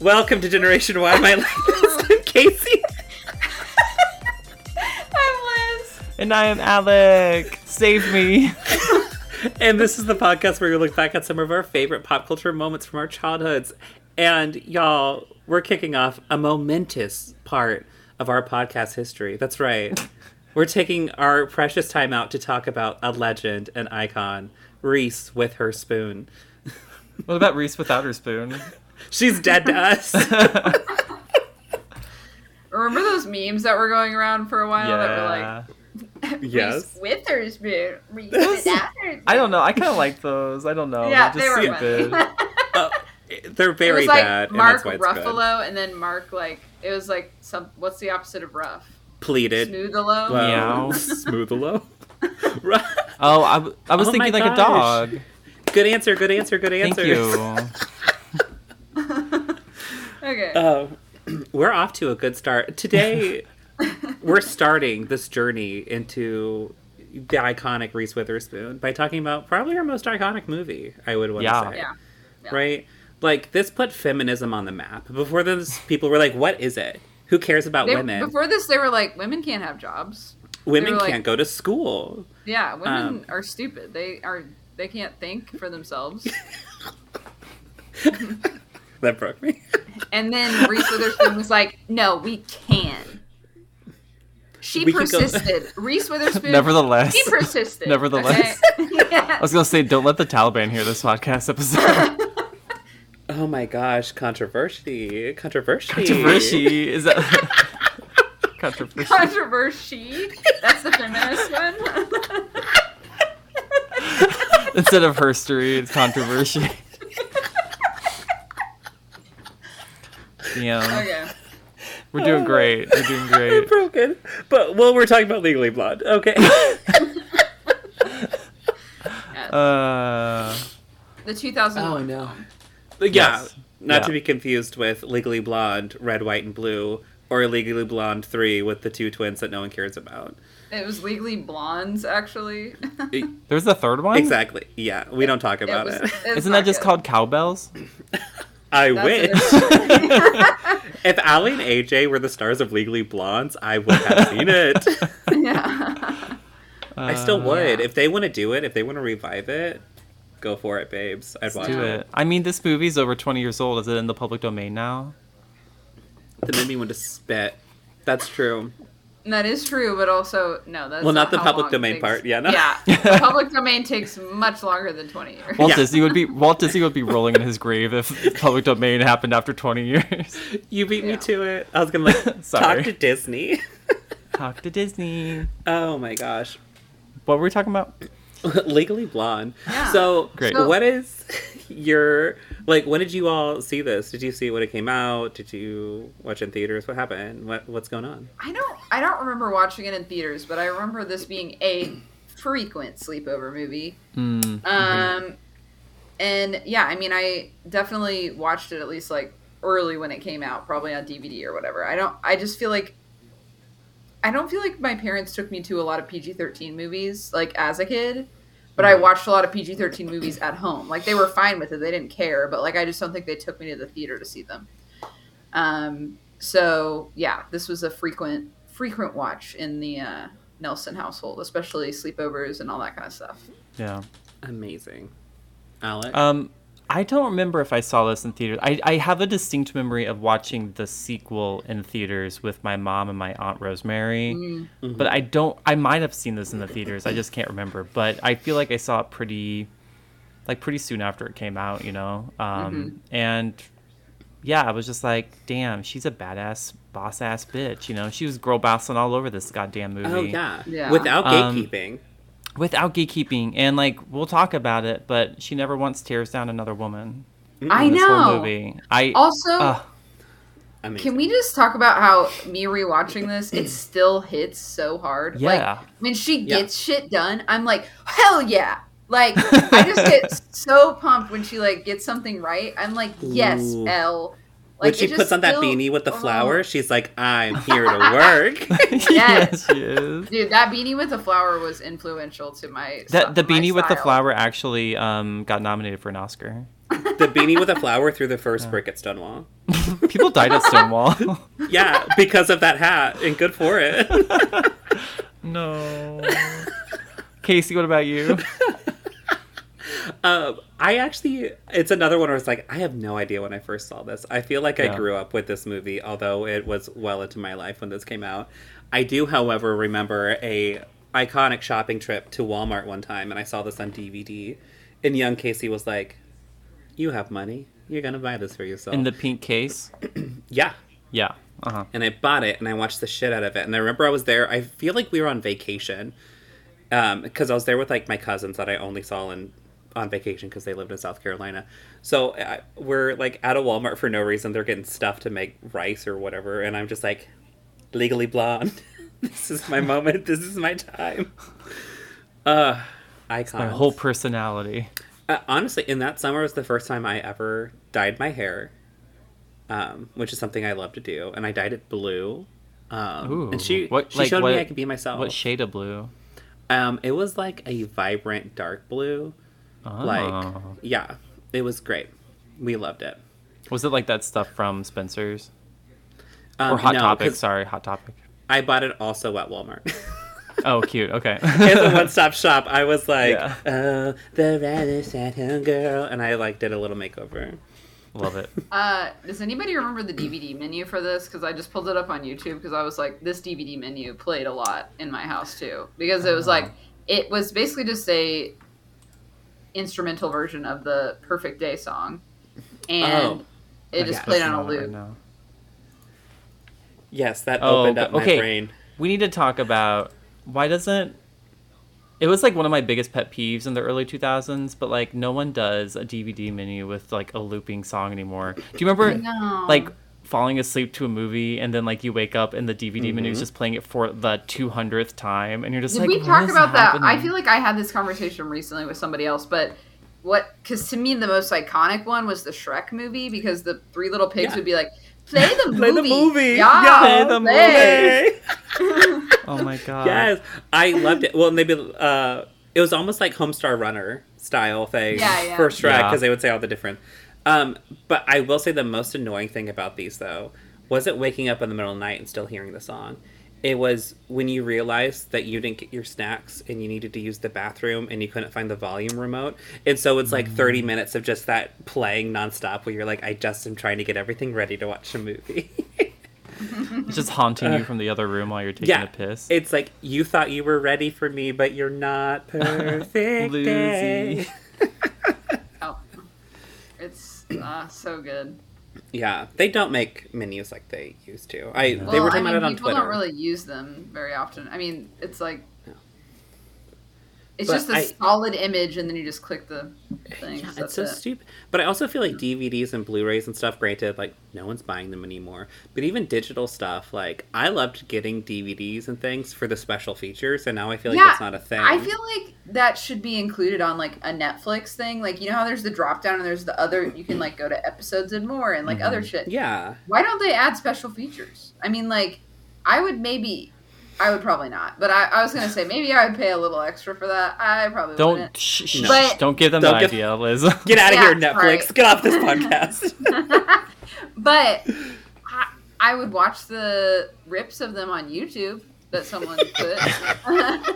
Welcome to Generation Y. My name is Casey. I'm Liz. And I am Alec. Save me. And this is the podcast where we look back at some of our favorite pop culture moments from our childhoods. And y'all, we're kicking off a momentous part of our podcast history. That's right. We're taking our precious time out to talk about a legend, an icon, Reese with her spoon. What about Reese without her spoon? She's dead to us. Remember those memes that were going around for a while that were like, Yes. Reese with her spoon, Reese without her spoon. I don't know. I kind of like those. I don't know. Yeah, They're they were just stupid. funny. They're very it was like bad. Mark and that's why it's Ruffalo, and then Mark, like, it was like, what's the opposite of rough? Pleated. Smooth-a-low? Meow. Smooth-a-low. Oh, I was Oh thinking my like a gosh. dog. Good answer, good answer, good Thank answer. you. Okay. We're off to a good start. Today, we're starting this journey into the iconic Reese Witherspoon by talking about probably her most iconic movie, I would want to say. Yeah. Right? Like, this put feminism on the map. Before this, people were like, what is it? Who cares about women? Before this, they were like, women can't have jobs. Women they were can't like- go to school. Yeah, women are stupid. They can't think for themselves. That broke me. And then Reese Witherspoon was like, no, we can. She We can go- persisted. Reese Witherspoon. Nevertheless. She persisted. Nevertheless. Okay? Yeah. I was going to say, don't let the Taliban hear this podcast episode. Oh my gosh, controversy. Controversy. Is that... Controversy. Controversy. That's the feminist one. Instead of herstory, it's controversy. Yeah. Okay. We're doing great. We're doing I'm great. broken. But, well, we're talking about Legally Blonde. Okay. The 2001. no. film. Yeah. Yes. Not Yeah. to be confused with Legally Blonde, Red, White, and Blue, or Legally Blonde 3 with the two twins that no one cares about. It was Legally Blondes, actually. There's the third one? Exactly. Yeah, we don't talk about it. Isn't that just called Cowbells? I That's wish. it. If Allie and AJ were the stars of Legally Blondes, I would have seen it. Yeah. I still would. Yeah. If they want to do it, if they want to revive it, go for it, babes. I'd watch Do it. I mean, this movie's over 20 years old. Is it in the public domain now? That made me want to spit. That's true. That is true, but also, no, that's Well, not the how public long it domain takes. part. Yeah, no. Yeah, the public domain takes much longer than 20 years. Walt Yeah. Disney would be rolling in his grave if public domain happened after 20 years. You beat me Yeah. to it. I was going to like, Sorry. talk to Disney. Talk to Disney. Oh my gosh. What were we talking about? Legally Blonde. Yeah. So, Great. So- what is your, like, when did you all see this? Did you see it when it came out? Did you watch it in theaters? What happened? What's going on? I don't remember watching it in theaters, but I remember this being a frequent sleepover movie. And yeah, I mean, I definitely watched it at least like early when it came out, probably on DVD or whatever. I don't feel like my parents took me to a lot of PG-13 movies like as a kid, but I watched a lot of PG-13 movies at home. Like they were fine with it. They didn't care, but like I just don't think they took me to the theater to see them. So yeah, this was a frequent watch in the Nelson household, especially sleepovers and all that kind of stuff. Yeah. Amazing. Alec? I don't remember if I saw this in theaters. I have a distinct memory of watching the sequel in theaters with my mom and my aunt Rosemary. Mm-hmm. But I might have seen this in the theaters. I just can't remember. But I feel like I saw it pretty soon after it came out, you know? And yeah, I was just like, damn, she's a badass, boss-ass bitch, you know? She was girl bossing all over this goddamn movie. Oh, yeah. Yeah. Without gatekeeping. Without gatekeeping. And, like, we'll talk about it, but she never once tears down another woman. I in this whole know. movie. Also, Amazing. can we just talk about how me rewatching this, it still hits so hard? Yeah. Like, when she gets shit done, I'm like, hell yeah. Like, I just get so pumped when she, like, gets something right. I'm like, yes, Ooh. Elle. When Like, she it just puts on that still- beanie with the oh. flower, she's like, I'm here to work. Yes, she is. Dude, that beanie with the flower was influential to my The my beanie with the style. flower actually got nominated for an Oscar. The beanie with a flower through the first brick at Stonewall. People died at Stonewall. Yeah, because of that hat, and good for it. No. Casey, what about you? It's another one where it's like, I have no idea when I first saw this. I feel like I Yeah. grew up with this movie, although it was well into my life when this came out. I do, however, remember a iconic shopping trip to Walmart one time, and I saw this on DVD, and young Casey was like, you have money. You're going to buy this for yourself. In the pink case? Yeah. Yeah. Uh-huh. And I bought it, and I watched the shit out of it. And I remember I was there. I feel like we were on vacation, because I was there with like my cousins that I only saw on vacation because they lived in South Carolina. So we're like at a Walmart for no reason. They're getting stuff to make rice or whatever, and I'm just like, Legally Blonde. This is my moment. This is my time. Icons. My whole personality. Honestly, in that summer was the first time I ever dyed my hair, which is something I love to do, and I dyed it blue. Ooh. And she What- showed what- me I could be myself. What shade of blue? It was like a vibrant dark blue. Oh. Like, yeah, it was great. We loved it. Was it like that stuff from Spencer's? Or Hot No, Topic? 'cause Sorry, Hot Topic. I bought it also at Walmart. Oh, cute. Okay. It's a one-stop shop. I was like, Yeah. oh, the rather sad girl, and I like did a little makeover. Love it. Does anybody remember the DVD menu for this? Because I just pulled it up on YouTube because I was like, this DVD menu played a lot in my house too. Because it was like, it was basically just a instrumental version of the Perfect Day song. And it just yes. played on a Right loop. now. Yes, that Oh, opened up my okay. brain. We need to talk about why doesn't it was like one of my biggest pet peeves in the early 2000s, but like no one does a DVD menu with like a looping song anymore. Do you remember No. like falling asleep to a movie and then like you wake up and the DVD Mm-hmm. menu is just playing it for the 200th time and you're just Did like, we what talk is about that? I happening? feel like I had this conversation recently with somebody else, but because to me the most iconic one was the Shrek movie because the Three Little Pigs Yeah. would be like, play the movie. Play the movie. Yeah, Yeah, the play." Oh my god. Yes, I loved it. Well, and it was almost like Homestar Runner style thing Yeah. for Shrek Yeah. because they would say all the different. But I will say the most annoying thing about these though wasn't waking up in the middle of the night and still hearing the song. It was when you realized that you didn't get your snacks and you needed to use the bathroom and you couldn't find the volume remote. And so it's like 30 minutes of just that playing nonstop where you're like, I just am trying to get everything ready to watch a movie. It's just haunting you from the other room while you're taking Yeah, a piss. it's like you thought you were ready for me, but you're not. Perfect day. Oh. It's so good. Yeah, they don't make menus like they used to. They Well, were talking I about mean, it on people Twitter. don't really use them very often. I mean, it's like it's But just a solid image, and then you just click the thing. Yeah, That's it's so it. stupid. But I also feel like DVDs and Blu-rays and stuff, granted, like, no one's buying them anymore. But even digital stuff, like, I loved getting DVDs and things for the special features, and now I feel like it's not a thing. I feel like that should be included on like a Netflix thing. Like, you know how there's the drop down and there's the other, you can like go to episodes and more and like other shit. Yeah. Why don't they add special features? I mean, like, I would probably not, but I was gonna say maybe I would pay a little extra for that. I probably Don't wouldn't. shh, don't give them Don't the give- idea, Liz. Get out of Yeah, here, Netflix. right. Get off this podcast. But I would watch the rips of them on YouTube that someone put.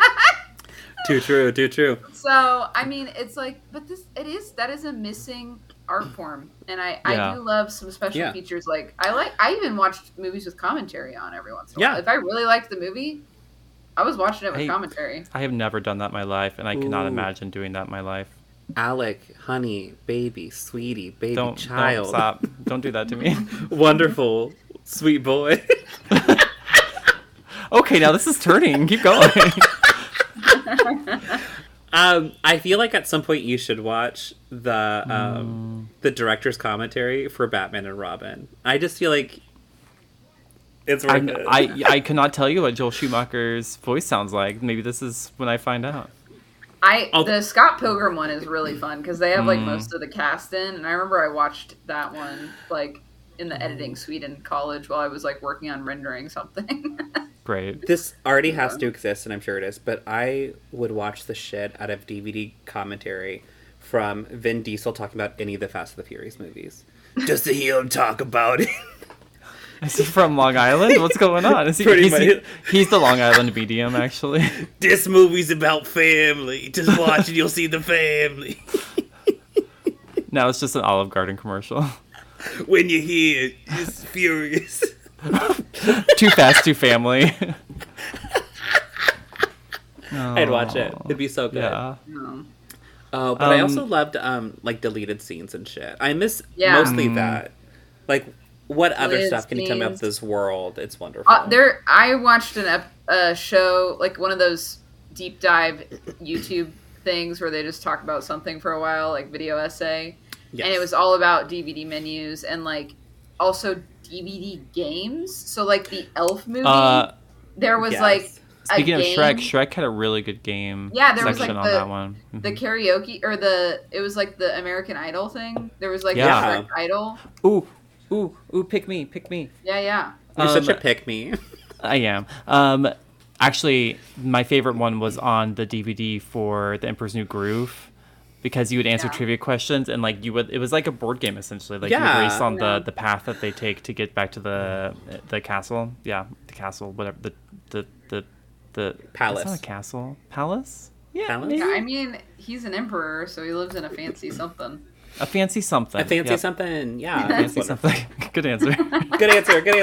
Too true, too true. So I mean, it's like, but that is a missing art form, and I Yeah. do love some special Yeah. features. Like I even watched movies with commentary on every once in a while. Yeah. If I really liked the movie, I was watching it with I- commentary. I have never done that in my life, and I cannot Ooh. imagine doing that in my life. Alec, honey, baby, sweetie, baby, Don't child. stop. Don't do that to me. Wonderful, sweet boy. Okay, now this is turning. Keep going. I feel like at some point you should watch the director's commentary for Batman and Robin. I just feel like it's worth it. I cannot tell you what Joel Schumacher's voice sounds like. Maybe this is when I find out. The Scott Pilgrim one is really fun because they have like most of the cast in, and I remember I watched that one like in the editing suite in college while I was like working on rendering something. Great. This already has to exist, and I'm sure it is, but I would watch the shit out of DVD commentary from Vin Diesel talking about any of the Fast and the Furious movies. Just to hear him talk about it. Is he from Long Island? What's going on? Is he, he's the Long Island medium, actually. This movie's about family. Just watch it, you'll see the family. No, it's just an Olive Garden commercial. When you hear it, it's furious. Too Fast, Too Family. I'd watch it. It'd be so good. Yeah. Oh, but I also loved like deleted scenes and shit. I miss mostly that. Like, what other Deleted stuff can you tell me about scenes. this world? It's wonderful. I watched a show, like one of those deep dive YouTube things where they just talk about something for a while, like video essay. Yes. And it was all about DVD menus and like also DVD games. So like the Elf movie, there was yes. like Speaking a of game. Shrek had a really good game Yeah, there was section like on that one. the karaoke or it was like the American Idol thing. There was like Yeah. the Shrek Idol. Ooh, pick me. Yeah. You're such a pick-me. I am. Actually, my favorite one was on the DVD for The Emperor's New Groove, because you would answer trivia questions and like it was like a board game essentially. Like you would race on the path that they take to get back to the castle. Yeah, the castle, whatever. The Palace. It's not a castle. Palace? Yeah, Palace? maybe. I mean, he's an emperor, so he lives in a fancy something. A fancy something. A fancy Yep. something. Yeah. Fancy something. Good answer. Good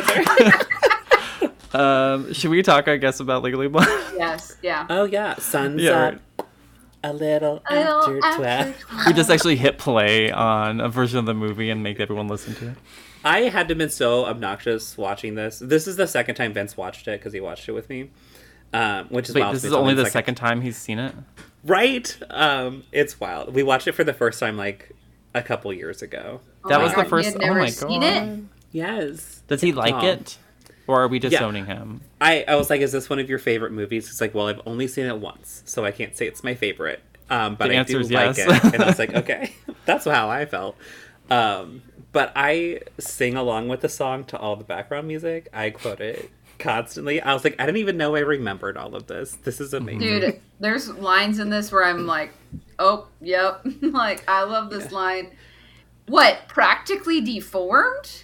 answer. Should we talk, I guess, about Legally Blonde? Yes, yeah. Oh, yeah. Sun's Yeah, up a little after 12. We just actually hit play on a version of the movie and make everyone listen to it. I had to have been so obnoxious watching this. This is the second time Vince watched it because he watched it with me. Which is Wait, wild. this is It's only the second time he's seen it? Right? It's wild. We watched it for the first time like a couple years ago. That my was the God, he first. had Oh never my seen god! it? Yes. Does he like Oh. it, or are we just Yeah. owning him? I was like, is this one of your favorite movies? He's like, well, I've only seen it once, so I can't say it's my favorite. But The I answer do is like yes. it. And I was like, okay. That's how I felt. But I sing along with the song to all the background music. I quote it constantly. I was like, I didn't even know I remembered all of this. This is amazing. Dude, there's lines in this where I'm like, oh, yep. Like, I love this line. What, practically deformed?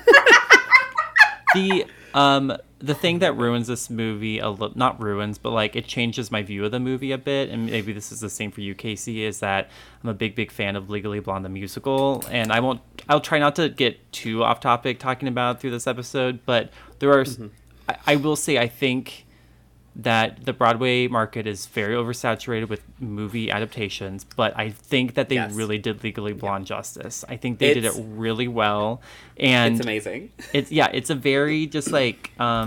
The thing that ruins this movie not ruins, but like it changes my view of the movie a bit, and maybe this is the same for you, Casey, is that I'm a big fan of Legally Blonde the musical, and I'll try not to get too off topic talking about it through this episode, but there are I will say I think that the Broadway market is very oversaturated with movie adaptations, but I think that they really did Legally Blonde justice. I think they did it really well, and it's amazing. It's a very just like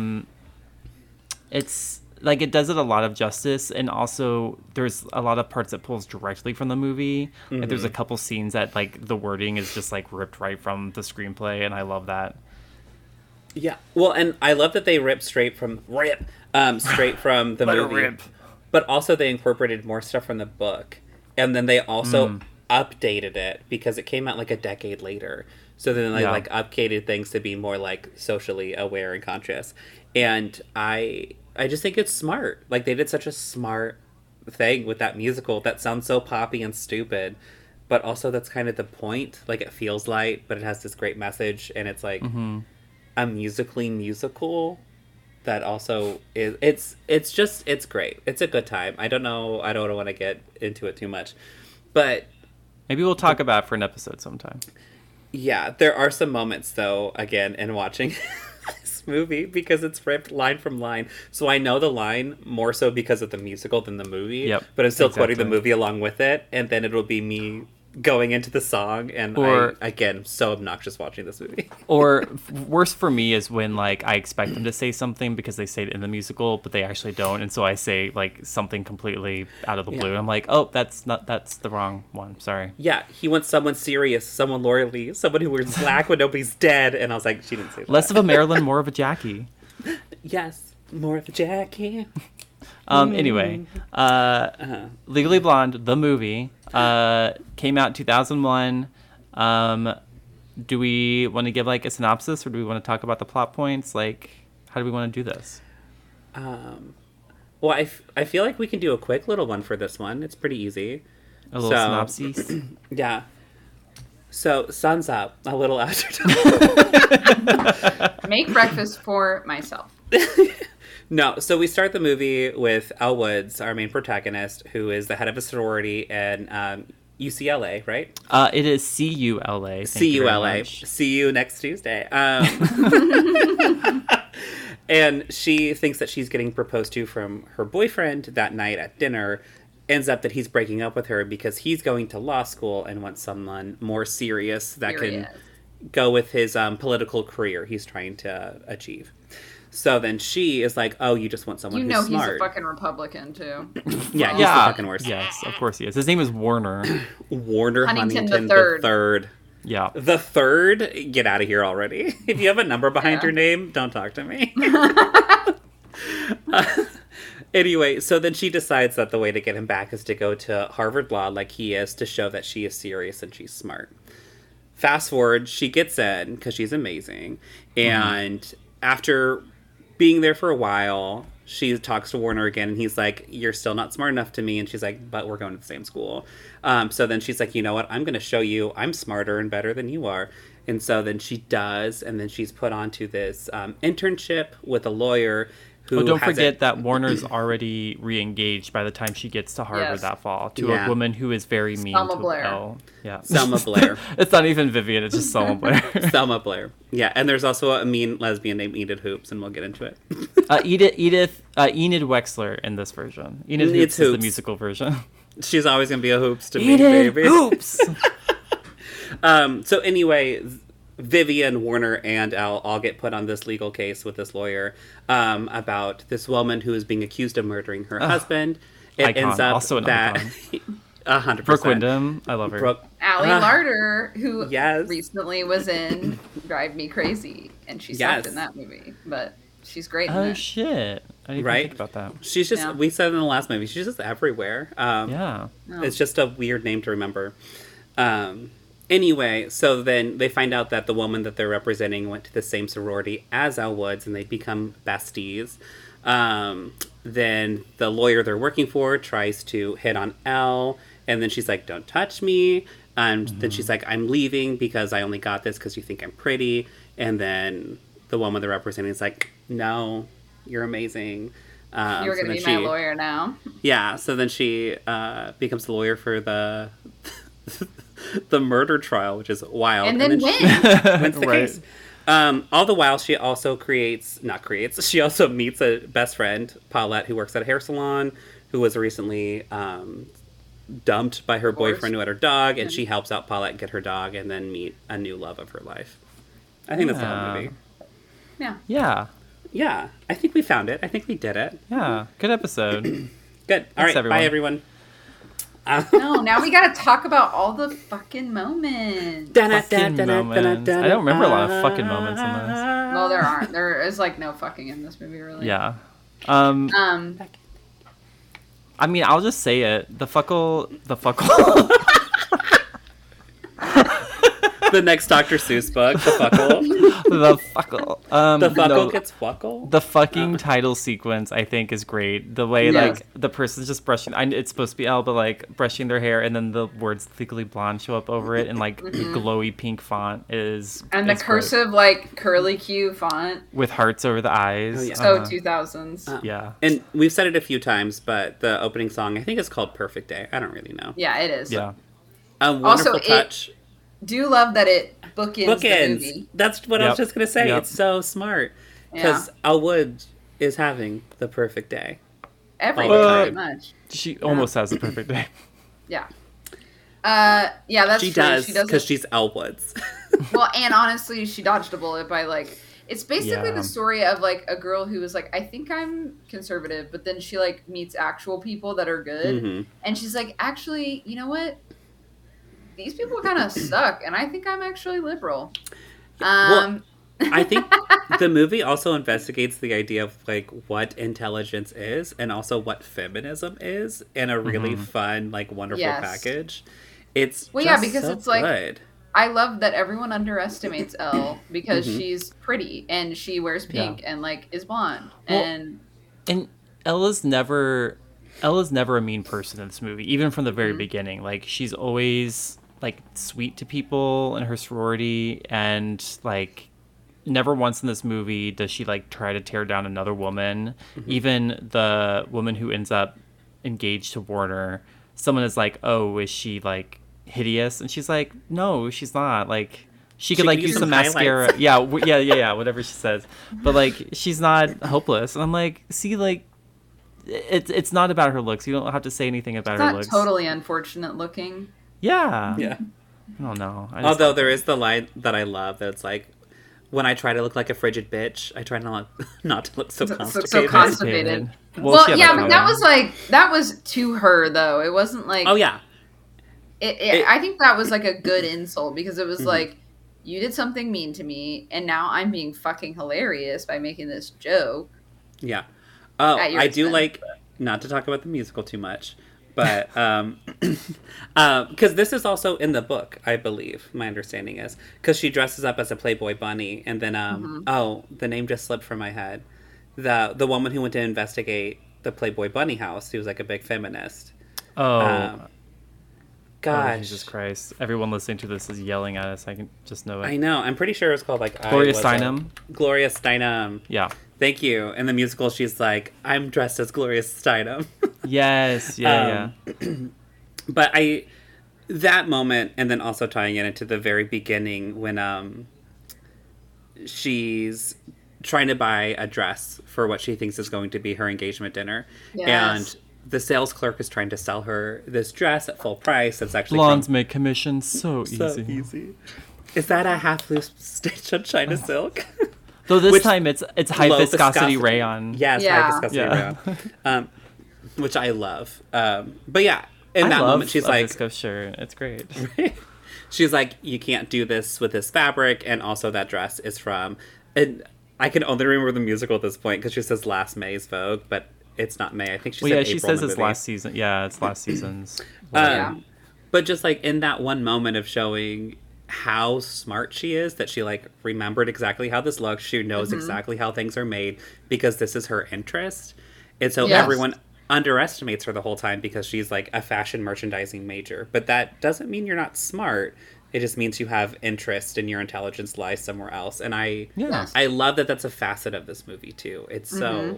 it's like it does it a lot of justice, and also there's a lot of parts that pulls directly from the movie. Like there's a couple scenes that like the wording is just like ripped right from the screenplay, and I love that. Yeah. Well, and I love that they ripped straight from the movie. Rip. But also they incorporated more stuff from the book. And then they also updated it because it came out like a decade later. So then they like updated things to be more like socially aware and conscious. And I just think it's smart. Like they did such a smart thing with that musical that sounds so poppy and stupid. But also that's kind of the point. Like it feels light, but it has this great message, and it's like a musically musical that also is it's great. It's a good time. I don't want to get into it too much, but maybe we'll talk about it for an episode sometime. Yeah, there are some moments though, again, in watching this movie, because it's ripped line from line, so I know the line more so because of the musical than the movie. But I'm still quoting the movie along with it, and then it'll be me going into the song, and I'm so obnoxious watching this movie. Or worse for me is when like I expect them to say something because they say it in the musical, but they actually don't, and so I say like something completely out of the blue. I'm like, oh, that's the wrong one. Sorry. Yeah, he wants someone serious, someone loyally, someone who wears black when nobody's dead, and I was like, she didn't say that. Less of a Marilyn, more of a Jackie. Yes, more of a Jackie. Anyway, Legally Blonde, the movie, came out in 2001. Do we want to give like a synopsis, or do we want to talk about the plot points? Like, how do we want to do this? Well, I feel like we can do a quick little one for this one. It's pretty easy. A little synopsis. Yeah. So, sun's up a little after. Make breakfast for myself. No, so we start the movie with Elle Woods, our main protagonist, who is the head of a sorority in UCLA, right? It is CULA. CULA. See you next Tuesday. And she thinks that she's getting proposed to from her boyfriend that night at dinner. Ends up that he's breaking up with her because he's going to law school and wants someone more serious that can go with his political career he's trying to achieve. So then she is like, oh, you just want someone who's smart. He's a fucking Republican, too. Yeah, he's the fucking worst. Yes, of course he is. His name is Warner. Warner Huntington the third. Yeah. The third? Get out of here already. If you have a number behind your name, don't talk to me. Anyway, so then she decides that the way to get him back is to go to Harvard Law like he is to show that she is serious and she's smart. Fast forward, she gets in because she's amazing. And after being there for a while, she talks to Warner again and he's like, you're still not smart enough to me. And she's like, but we're going to the same school. So then she's like, you know what? I'm going to show you I'm smarter and better than you are. And so then she does. And then she's put onto this internship with a lawyer who don't forget that Warner's already re-engaged by the time she gets to Harvard that fall to a woman who is very mean Selma to Blair. Elle. Yeah. Selma Blair. It's not even Vivian, it's just Selma Blair. Selma Blair. Yeah, and there's also a mean lesbian named Enid Hoops, and we'll get into it. Enid Wexler in this version. Enid Hoops is the musical version. She's always going to be a Hoops to me, Enid baby. Hoops! So anyway, Vivian, Warner, and Elle all get put on this legal case with this lawyer about this woman who is being accused of murdering her husband. It ends up also that 100%. Brooke Wyndham, I love her. Allie Larder, who recently was in Drive Me Crazy, and she sucked in that movie, but she's great in it. Oh shit! I didn't even think about that. She's just we said in the last movie, she's just everywhere. It's just a weird name to remember. Anyway, so then they find out that the woman that they're representing went to the same sorority as Elle Woods, and they become besties. Then the lawyer they're working for tries to hit on Elle, and then she's like, don't touch me. And then she's like, I'm leaving because I only got this because you think I'm pretty. And then the woman they're representing is like, no, you're amazing. You're going to be my lawyer now. Yeah, so then she becomes the lawyer for the murder trial, which is wild. And then wins the case. All the while, she also she also meets a best friend, Paulette, who works at a hair salon, who was recently dumped by her boyfriend who had her dog, and she helps out Paulette get her dog and then meet a new love of her life. I think that's the whole movie. Yeah. I think we found it. I think we did it. Yeah. Good episode. Good. All right. Everyone. Bye, everyone. No, now we gotta talk about all the fucking moments. I don't remember a lot of fucking moments in this. Well, there aren't. There is like no fucking in this movie, really. Yeah. I mean, I'll just say it. The fuckle. The next Dr. Seuss book, the fuckle. The fuckle. The fuckle gets fuckle? The fucking title sequence, I think, is great. The way, like, the person's just brushing... it's supposed to be Elle, but, like, brushing their hair, and then the words Legally Blonde show up over it in, like, glowy pink font is... And the cursive, like, curly Q font. With hearts over the eyes. Oh, yeah. So 2000s. Yeah. And we've said it a few times, but the opening song, I think, is called Perfect Day. I don't really know. Yeah, it is. Yeah. A wonderful touch. Do love that it bookends the movie. That's what I was just going to say. It's so smart. Because Elle Woods is having the perfect day. Every day, pretty much. She almost has the perfect day. Yeah. Yeah, that's true. She does because she's Elle Woods. Well, and honestly, she dodged a bullet by, like... It's basically the story of, like, a girl who was like, I think I'm conservative, but then she, like, meets actual people that are good. Mm-hmm. And she's like, actually, you know what? These people kind of suck, and I think I'm actually liberal. Well, I think the movie also investigates the idea of, like, what intelligence is and also what feminism is in a really fun, like, wonderful package. It's because so it's good. Like, I love that everyone underestimates Elle because she's pretty and she wears pink and, like, is blonde. Well, and Ella's never... Ella's never a mean person in this movie, even from the very beginning. Like, she's always like sweet to people in her sorority, and like never once in this movie does she like try to tear down another woman. Even the woman who ends up engaged to Warner, someone is like, oh, is she like hideous? And she's like, no, she's not. Like, she could like use some mascara. highlights. Yeah, whatever she says. But like, she's not hopeless. And I'm like, see, like, it's not about her looks. You don't have to say anything about It's her not looks. totally unfortunate looking. Yeah. Yeah. I don't know. Although there is the line that I love that's like, when I try to look like a frigid bitch, I try not to look so constipated. So constipated. Well, she had, yeah, like, but a- that was to her though. It wasn't like. Oh yeah. I think that was like a good insult because it was like, you did something mean to me, and now I'm being fucking hilarious by making this joke. Yeah. Oh, At your I do expense. like, not to talk about the musical too much, but because this is also in the book, I believe. My understanding is because she dresses up as a Playboy bunny, and then oh, the name just slipped from my head. The woman who went to investigate the Playboy bunny house, who was like a big feminist. Oh, Gosh, Jesus Christ! Everyone listening to this is yelling at us. I can just know it. I know. I'm pretty sure it was called like Gloria Steinem. Gloria Steinem. Yeah. Thank you. In the musical, she's like, I'm dressed as Gloria Steinem. Yes. Yeah. But that moment, and then also tying it into the very beginning when she's trying to buy a dress for what she thinks is going to be her engagement dinner. Yes. And the sales clerk is trying to sell her this dress at full price. That's actually Blondes make commission so so easy. easy. Is that a half loose stitch on China silk? Though this Which- time it's high Low viscosity rayon. Yes, Yeah. high viscosity Yeah. rayon. Which I love. But yeah, in I that love moment, she's a like, viscose shirt. It's great. she's like, you can't do this with this fabric, and also that dress is from. And I can only remember the musical at this point because she says last May's Vogue, but it's not May. I think she Well, said yeah, April she in says the it's movie. last season. Yeah, it's last season's. Yeah. But just like in that one moment of showing how smart she is, that she like remembered exactly how this looks, she knows exactly how things are made because this is her interest. And so Yes. everyone underestimates her the whole time because she's like a fashion merchandising major. But that doesn't mean you're not smart. It just means you have interest and your intelligence lies somewhere else. And I Yeah. I love that that's a facet of this movie too. It's so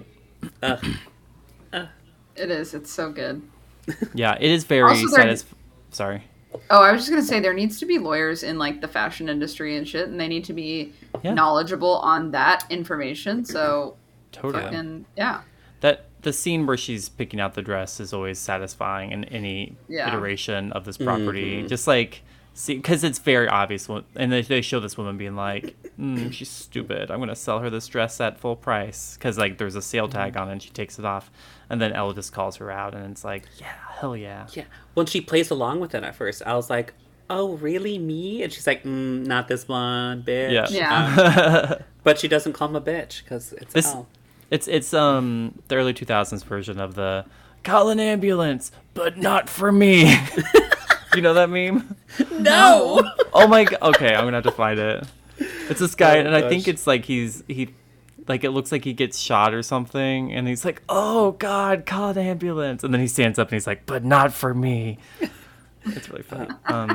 It is. It's so good. Yeah, it is very Also, they're- Sorry. Oh, I was just gonna say there needs to be lawyers in like the fashion industry and shit, and they need to be Yeah. knowledgeable on that information. So, Totally. fucking yeah. That the scene where she's picking out the dress is always satisfying in any Yeah. iteration of this property. Just like, see, because it's very obvious, and they show this woman being like, "She's stupid. I'm gonna sell her this dress at full price," because like there's a sale tag on it, and she takes it off, and then Ella just calls her out, and it's like, "Yeah, hell yeah." yeah. When she plays along with it at first, I was like, oh, really, me? And she's like, not this one, bitch. Yeah. Yeah. But she doesn't call him a bitch because it's This- Elle. It's the early 2000s version of the "call an ambulance, but not for me." You know that meme? No! Oh my god. Okay, I'm gonna have to find it. It's this guy, Oh, and I think gosh. it's like he like it looks like he gets shot or something, and he's like, "Oh god, call an ambulance," and then he stands up and he's like, "But not for me." It's really funny.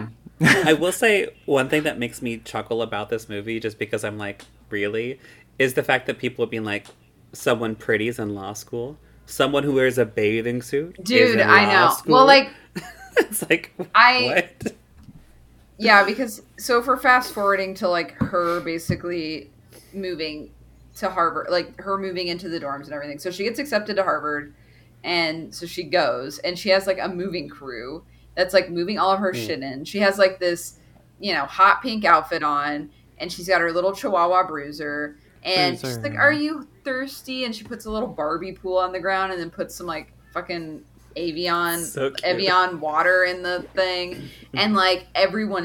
I will say one thing that makes me chuckle about this movie, just because I'm like, really, is the fact that people have been like, someone pretty is in law school. Someone who wears a bathing suit is Dude, in I law know. school. Well, like, it's like, I- what? yeah, because so if we're fast forwarding to like her basically moving to Harvard, like her moving into the dorms and everything. So she gets accepted to Harvard, and so she goes, and she has like a moving crew that's like moving all of her shit in. She has like this, hot pink outfit on, and she's got her little Chihuahua bruiser, and she's like, "Are you thirsty?" And she puts a little Barbie pool on the ground, and then puts some like fucking So cute. Evian water in the thing, and like everyone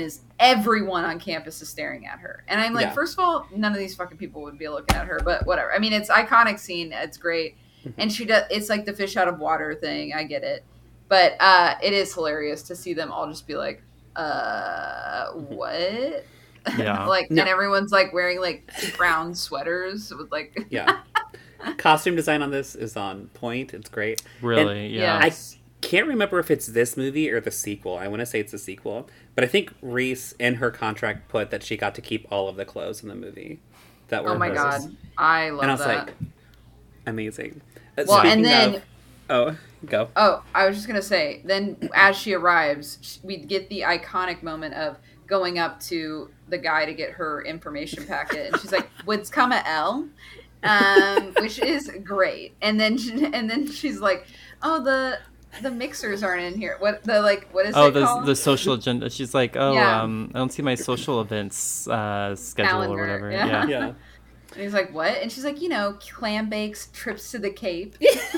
on campus is staring at her, and I'm like, Yeah. first of all, none of these fucking people would be looking at her, but whatever. I mean, it's iconic scene, it's great, and she does. It's like the fish out of water thing. I get it, but it is hilarious to see them all just be like, what? Yeah. Like, No. and everyone's like wearing like brown sweaters with like, Yeah. Costume design on this is on point. It's great. Really, And yeah. I can't remember if it's this movie or the sequel. I want to say it's the sequel. But I think Reese in her contract put that she got to keep all of the clothes in the movie that were Oh my hers. god, I love And I was that. like, amazing. Well, and Speaking then of- oh, go. Oh, I was just gonna say. Then, as she arrives, we get the iconic moment of going up to the guy to get her information packet, and she's like, "What's comma L?" Which is great. And then, she's like, "Oh, the mixers aren't in here. What the like? What is Oh, it called?" the social agenda. She's like, oh, Yeah. I don't see my social events schedule Calendar, or whatever. yeah. Yeah. Yeah. And he's like, "What?" And she's like, "Clam bakes, trips to the Cape."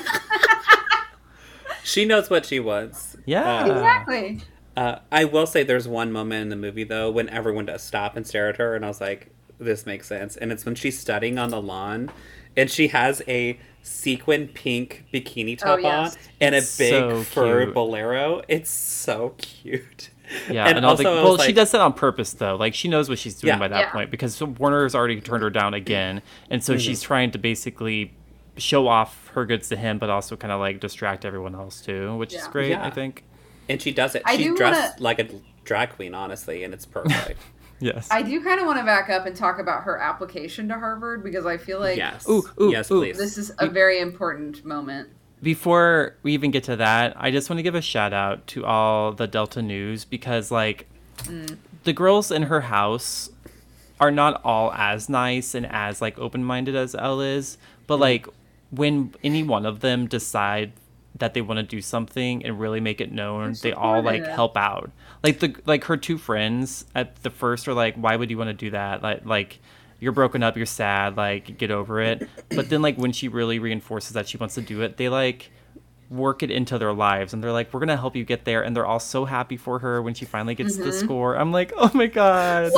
She knows what she wants. Yeah. Exactly. I will say there's one moment in the movie, though, when everyone does stop and stare at her, and I was like, this makes sense. And it's when she's studying on the lawn, and she has a sequin pink bikini top yes. on and a It's big so fur cute. bolero. It's so cute. Yeah, And and all also, I well, was she like- does that on purpose, though. Like, she knows what she's doing Yeah. by that Yeah. point, because Warner's already turned her down again, and so Mm-hmm. she's trying to basically show off her goods to him, but also kind of like distract everyone else too, which is Yeah. great. Yeah. I think. And she does it. I She do dressed wanna- like a drag queen, honestly, and it's perfect. Yes. I do kind of want to back up and talk about her application to Harvard because I feel like Yes. Ooh, yes, ooh. please. this is a very important moment. Before we even get to that, I just want to give a shout out to all the Delta News, because like the girls in her house are not all as nice and as like open-minded as Elle is, but like when any one of them decide that they want to do something and really make it known, they all like supportive. help out. Like her two friends at the first are like, why would you want to do that? Like you're broken up, you're sad, like get over it. But then like when she really reinforces that she wants to do it, they like work it into their lives, and they're like, we're gonna help you get there, and they're all so happy for her when she finally gets the score. I'm like, oh my god.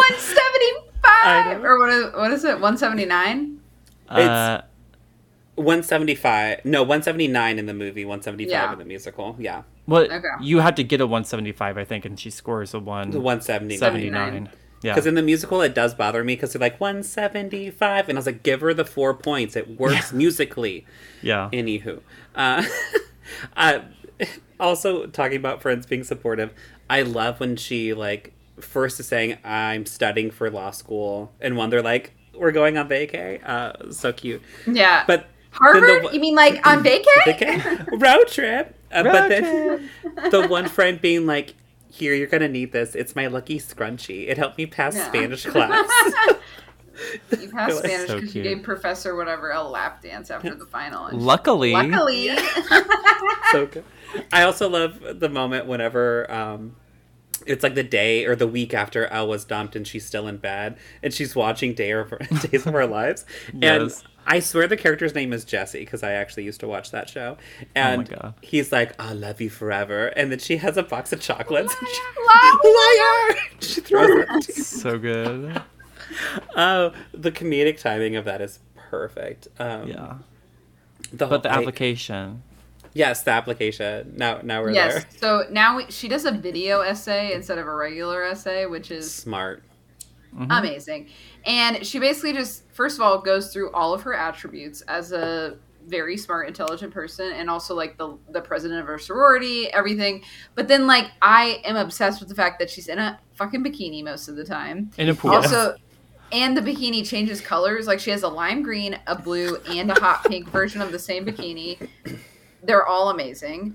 175 or what is it? 179? Uh, 175. No, 179 in the movie, 175 Yeah. in the musical. Yeah. well, Okay. you had to get a 175, I think, and she scores a The 179. 179. Yeah. Because in the musical, it does bother me because they're like 175, and I was like, give her the 4 points. It works musically. Yeah. Anywho, uh, also talking about friends being supportive, I love when she like first is saying I'm studying for law school, and when they're like we're going on vacay. So cute. Yeah. But Harvard? then You mean like on vacay? vacay? Road trip. But Road then the one friend being like, here, you're gonna need this. It's my lucky scrunchie. It helped me pass Yeah. Spanish class. You passed Spanish So because you cute. gave Professor whatever a lap dance after the final. And Luckily. luckily. So good. I also love the moment whenever it's like the day or the week after Elle was dumped and she's still in bed and she's watching Days of Our Lives. And Yes. I swear the character's name is Jesse because I actually used to watch that show. And God. he's like, I'll love you forever. And then she has a box of chocolates. And Liar. Liar! She throws it. So good. Oh, the comedic timing of that is perfect. Yeah. But The application. Yes, the application. Now we're Yes. there. So now she does a video essay instead of a regular essay, which is Smart. amazing. And she basically just, first of all, goes through all of her attributes as a very smart, intelligent person, and also like the president of her sorority, everything. But then, like, I am obsessed with the fact that she's in a fucking bikini most of the time. In a pool. Also, and the bikini changes colors. Like, she has a lime green, a blue, and a hot pink version of the same bikini. They're all amazing.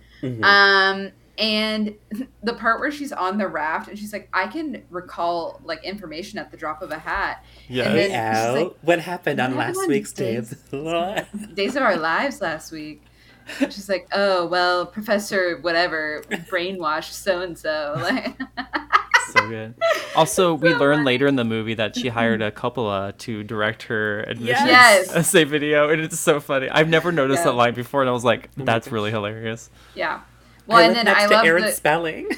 And the part where she's on the raft and she's like, I can recall like information at the drop of a hat. Yeah. And Hey, then she's Al, like, what happened on "What happened last on week's Days? Days of Our Lives last week. And she's like, oh, well, Professor whatever brainwashed so-and-so. Like, So good. Also, we learn later in the movie that she hired a Coppola to direct her admissions Yes. essay video, and it's so funny. I've never noticed Yeah. that line before, and I was like, my that's gosh. really hilarious. yeah. Well, I and live then next I to love Aaron the, Spelling.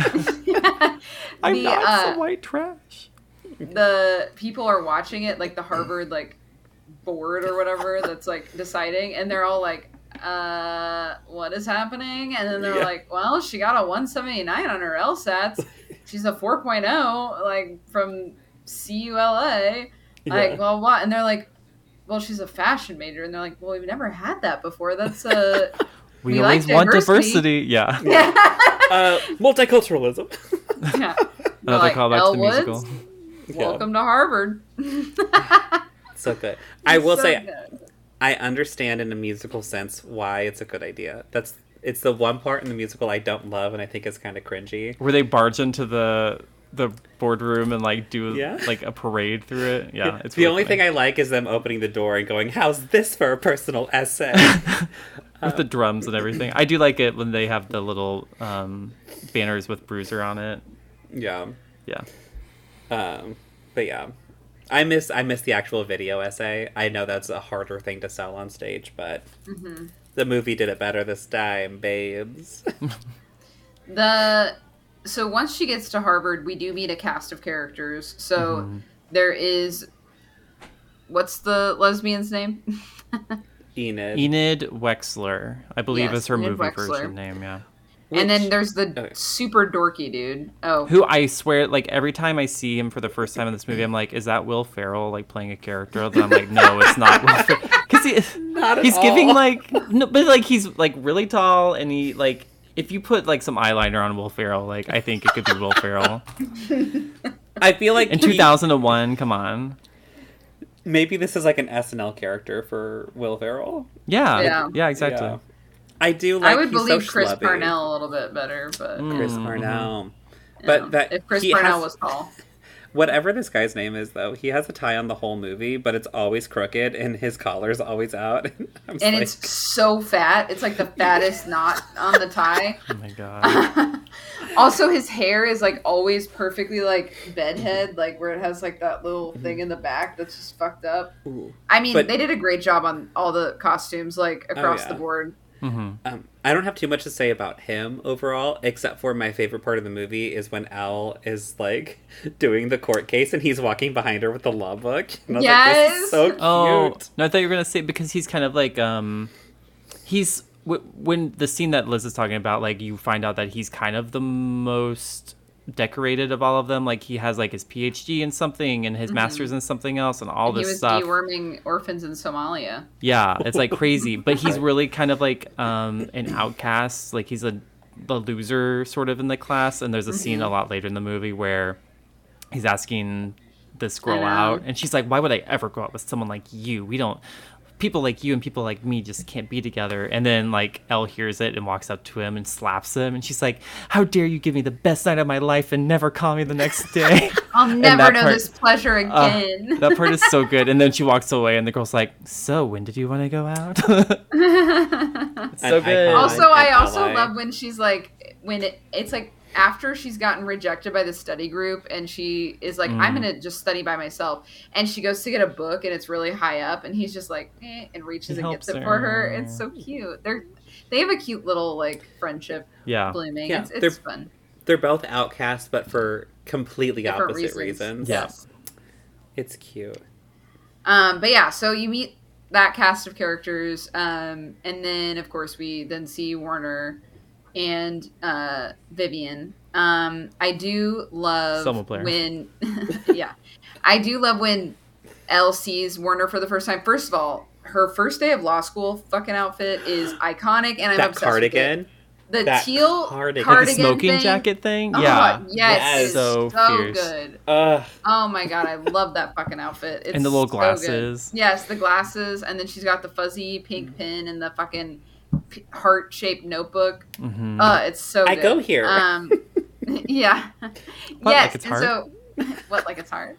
I'm not some white trash. the people are watching it, like the Harvard like board or whatever that's like deciding, and they're all like, what is happening? And then they're Yeah. like, well, she got a 179 on her LSATs. She's a 4.0 like from CULA. Like, Yeah. well, what? And they're like, well, she's a fashion major, and they're like, well, we've never had that before. That's we like always want diversity. Yeah. Multiculturalism. Yeah. Another callback to the musical. Welcome to Harvard. So good. I will say, good. I understand in a musical sense why it's a good idea. It's the one part in the musical I don't love, and I think it's kind of cringy. Where they barge into the boardroom and like do like a parade through it. Yeah, it's the only thing I like is them opening the door and going, "How's this for a personal essay?" With the drums and everything. I do like it when they have the little banners with Bruiser on it. Yeah. Yeah. But yeah, I miss the actual video essay. I know that's a harder thing to sell on stage, but the movie did it better this time, babes. So once she gets to Harvard, we do meet a cast of characters. So there is, what's the lesbian's name? Enid Wexler, I believe, is her Enid movie Wexler. version name. Yeah. And then there's the super dorky dude. Oh, Who I swear, like every time I see him for the first time in this movie, I'm like, is that Will Ferrell like playing a character? Then I'm like, no, it's not Will Ferrell, because he's giving like no, but like he's like really tall, and he like if you put like some eyeliner on Will Ferrell, like I think it could be Will Ferrell. I feel like in 2001, come on. Maybe this is like an SNL character for Will Ferrell. Yeah, exactly. Yeah. I do like. I would he's believe so Chris schlubby. Parnell a little bit better, but Chris Parnell. you But know, that if Chris he Parnell has- was tall, Whatever this guy's name is, though, he has a tie on the whole movie, but it's always crooked and his collar's always out. I'm and like, it's so fat, it's like the fattest knot on the tie. Oh my god. Also, his hair is like always perfectly like bedhead, like where it has like that little thing in the back that's just fucked up. ooh. I mean, But- they did a great job on all the costumes, like across yeah. the board. I don't have too much to say about him overall, except for my favorite part of the movie is when Elle is like doing the court case and he's walking behind her with the law book. And I was like, this is Yes! so cute. Oh no, I thought you were gonna say because he's kind of like he's when the scene that Liz is talking about, like you find out that he's kind of the most decorated of all of them. Like he has like his PhD in something and his master's in something else and all He this was stuff. deworming orphans in Somalia. Yeah, it's like crazy, but he's really kind of like an outcast. Like he's the loser sort of in the class. And there's a scene a lot later in the movie where he's asking this girl I know. out, and she's like, "Why would I ever go out with someone like you? We don't. People like you and people like me just can't be together." And then like Elle hears it and walks up to him and slaps him, and she's like, "How dare you give me the best night of my life and never call me the next day?" I'll And never that know part- this pleasure again. That part is so good. And then she walks away, and the girl's like, "So when did you want to go out?" It's so An good. icon. Also, I an also ally. love when she's like, it's like after she's gotten rejected by the study group and she is like, I'm going to just study by myself. And she goes to get a book and it's really high up and he's just like, and reaches He and gets helps it for her. her. It's so cute. They have a cute little like friendship Yeah. blooming. Yeah, It's fun. They're both outcasts, but for completely Different opposite reasons. Yeah. Yes. It's cute. But yeah, so you meet that cast of characters, and then of course we then see Warner and Vivian. I do love Selma Blair. when, yeah, I do love when Elle sees Warner for the first time. First of all, her first day of law school fucking outfit is iconic, and I'm That obsessed cardigan. with it. The That teal cardigan. Like the smoking thing. jacket thing? Oh, Yeah. yes, Yes. it's So so fierce. good. Ugh. Oh my god, I love that fucking outfit. It's And the little so good. glasses. Yes, the glasses, and then she's got the fuzzy pink pin and the fucking heart-shaped notebook. Mhm. It's so I good. go here. Yeah. What, yes. like it's and hard? so, what like it's hard?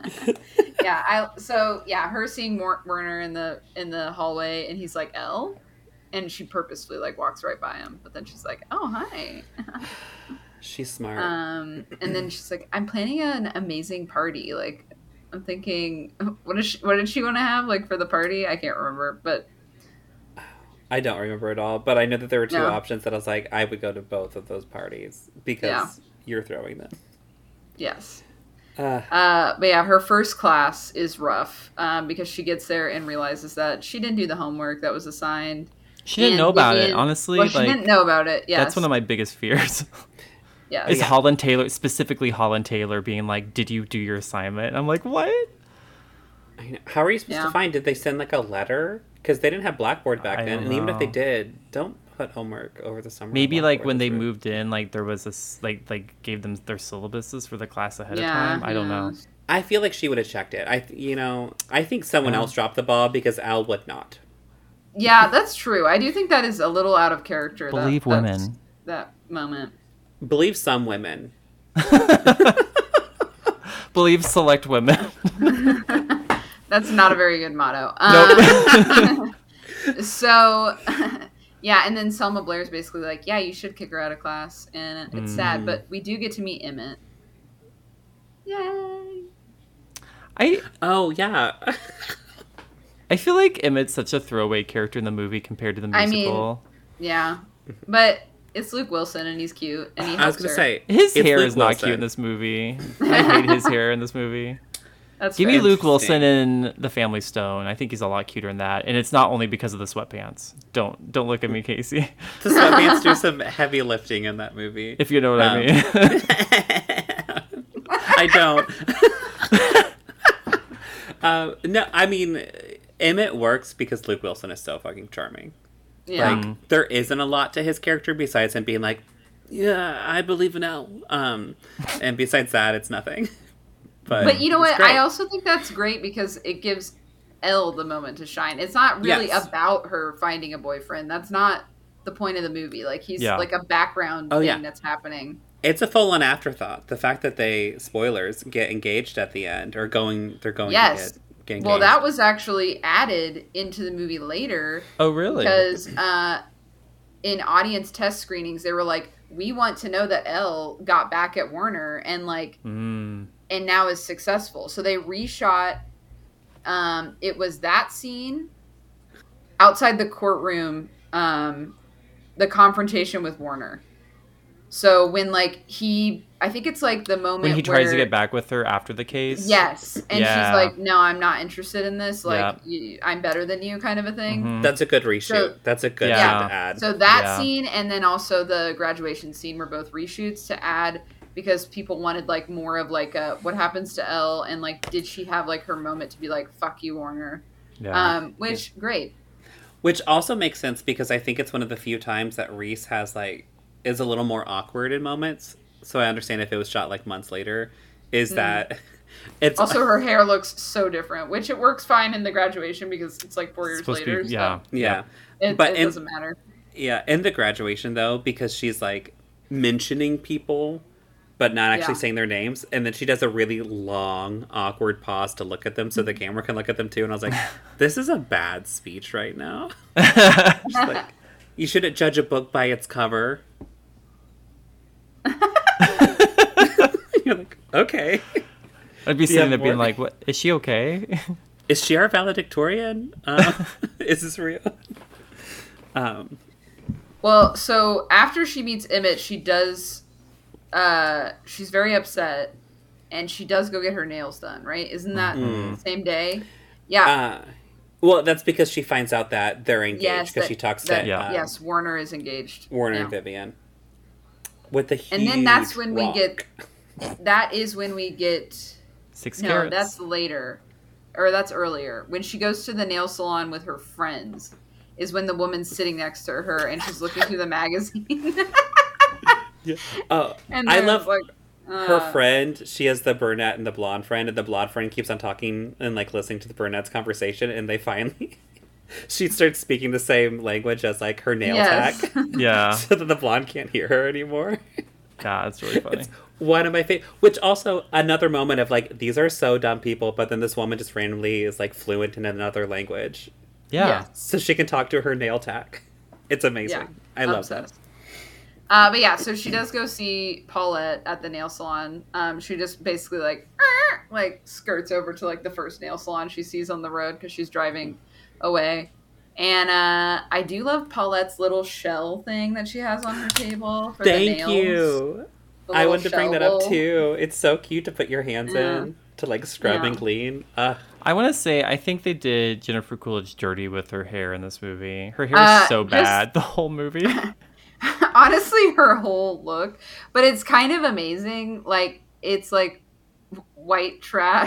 Yeah. Her seeing Werner in the hallway, and he's like Elle, and she purposefully like walks right by him, but then she's like, "Oh hi." She's smart. And then she's like, "I'm planning an amazing party." Like, I'm thinking, what did she want to have like for the party? I can't remember, but I don't remember at all, but I know that there were two No. options that I was like, I would go to both of those parties because Yeah. you're throwing them. yes. Uh, But yeah, her first class is rough because she gets there and realizes that she didn't do the homework that was assigned. She didn't And know about it, Vivian- honestly. Well, she like, didn't know about it. Yes, that's one of my biggest fears. Yes. Is Holland Taylor, specifically Holland Taylor, being like, "Did you do your assignment?" And I'm like, "What?" I know. How are you supposed to find? Did they send like a letter? Because they didn't have Blackboard back then, and even if they did, don't put homework over the summer. Maybe like when they moved in, like there was this like gave them their syllabuses for the class ahead of time. I don't know. I feel like she would have checked it. I think someone else dropped the ball because Al would not. Yeah, that's true. I do think that is a little out of character. Believe women. That moment. Believe some women. Believe select women. That's not a very good motto. Nope. So, yeah, and then Selma Blair's basically like, yeah, you should kick her out of class. And it's sad, but we do get to meet Emmett. Yay. Oh, yeah. I feel like Emmett's such a throwaway character in the movie compared to the musical. Yeah. But it's Luke Wilson, and he's cute, and he helps I was going to say, his hair Luke is not Wilson. cute in this movie. I hate his hair in this movie. That's Give fair. me Luke Wilson in The Family Stone. I think he's a lot cuter in that, and it's not only because of the sweatpants. Don't look at me, Casey. The sweatpants do some heavy lifting in that movie. If you know what I mean. I don't. No, I mean, Emmett works because Luke Wilson is so fucking charming. Yeah. Like, there isn't a lot to his character besides him being like, yeah, I believe in Elle. And besides that, it's nothing. But you know what? great. I also think that's great because it gives Elle the moment to shine. It's not really about her finding a boyfriend. That's not the point of the movie. Like, he's like a background thing that's happening. It's a full-on afterthought. The fact that they, spoilers, get engaged at the end, or they're going to get engaged. Well, that was actually added into the movie later. Oh, really? Because in audience test screenings, they were like, we want to know that Elle got back at Warner and like, and now is successful. So they reshot. It was that scene outside the courtroom, the confrontation with Warner. So when like I think it's like the moment when he tries to get back with her after the case. Yes, and she's like, "No, I'm not interested in this. Like, I'm better than you," kind of a thing. Mm-hmm. That's a good reshoot. So, that's a good scene to add. So that scene and then also the graduation scene were both reshoots to add because people wanted like more of like what happens to Elle and like did she have like her moment to be like fuck you Warner, which great. Which also makes sense because I think it's one of the few times that Reese has like is a little more awkward in moments. So I understand if it was shot like months later, that it's also her hair looks so different, which it works fine in the graduation because it's like 4 years later. It doesn't matter. Yeah, in the graduation though, because she's like mentioning people, but not actually saying their names, and then she does a really long, awkward pause to look at them so the camera can look at them too. And I was like, this is a bad speech right now. Just like, you shouldn't judge a book by its cover. You're like, okay. I'd be sitting there being like, "What? Is she okay? Is she our valedictorian? Is this real?" Well, so after she meets Emmett, she does. She's very upset, and she does go get her nails done. Right? Isn't that the same day? Yeah. Well, that's because she finds out that they're engaged because she talks to yes, Warner is engaged. Warner and Vivian. With the huge and then that's when rock. we get. That is when we get 6 no, carats. that's later. Or that's earlier. When she goes to the nail salon with her friends is when the woman's sitting next to her and she's looking through the magazine. And I love like her friend. She has the brunette and the blonde friend, and the blonde friend keeps on talking and like listening to the brunette's conversation, and they finally she starts speaking the same language as like her nail tech. Yeah. So that the blonde can't hear her anymore. Yeah, it's really funny. It's one of my favorite. Which also another moment of like these are so dumb people, but then this woman just randomly is like fluent in another language. Yeah. So she can talk to her nail tech. It's amazing. Yeah, I love that. But yeah, so she does go see Paulette at the nail salon. She just basically like skirts over to like the first nail salon she sees on the road because she's driving away. And I do love Paulette's little shell thing that she has on her table for the nails. Thank you. I wanted to bring that up too. It's so cute to put your hands in to like scrub and clean. I want to say I think they did Jennifer Coolidge dirty with her hair in this movie. Her hair is so bad the whole movie. Honestly, her whole look, but it's kind of amazing. Like it's like white trash.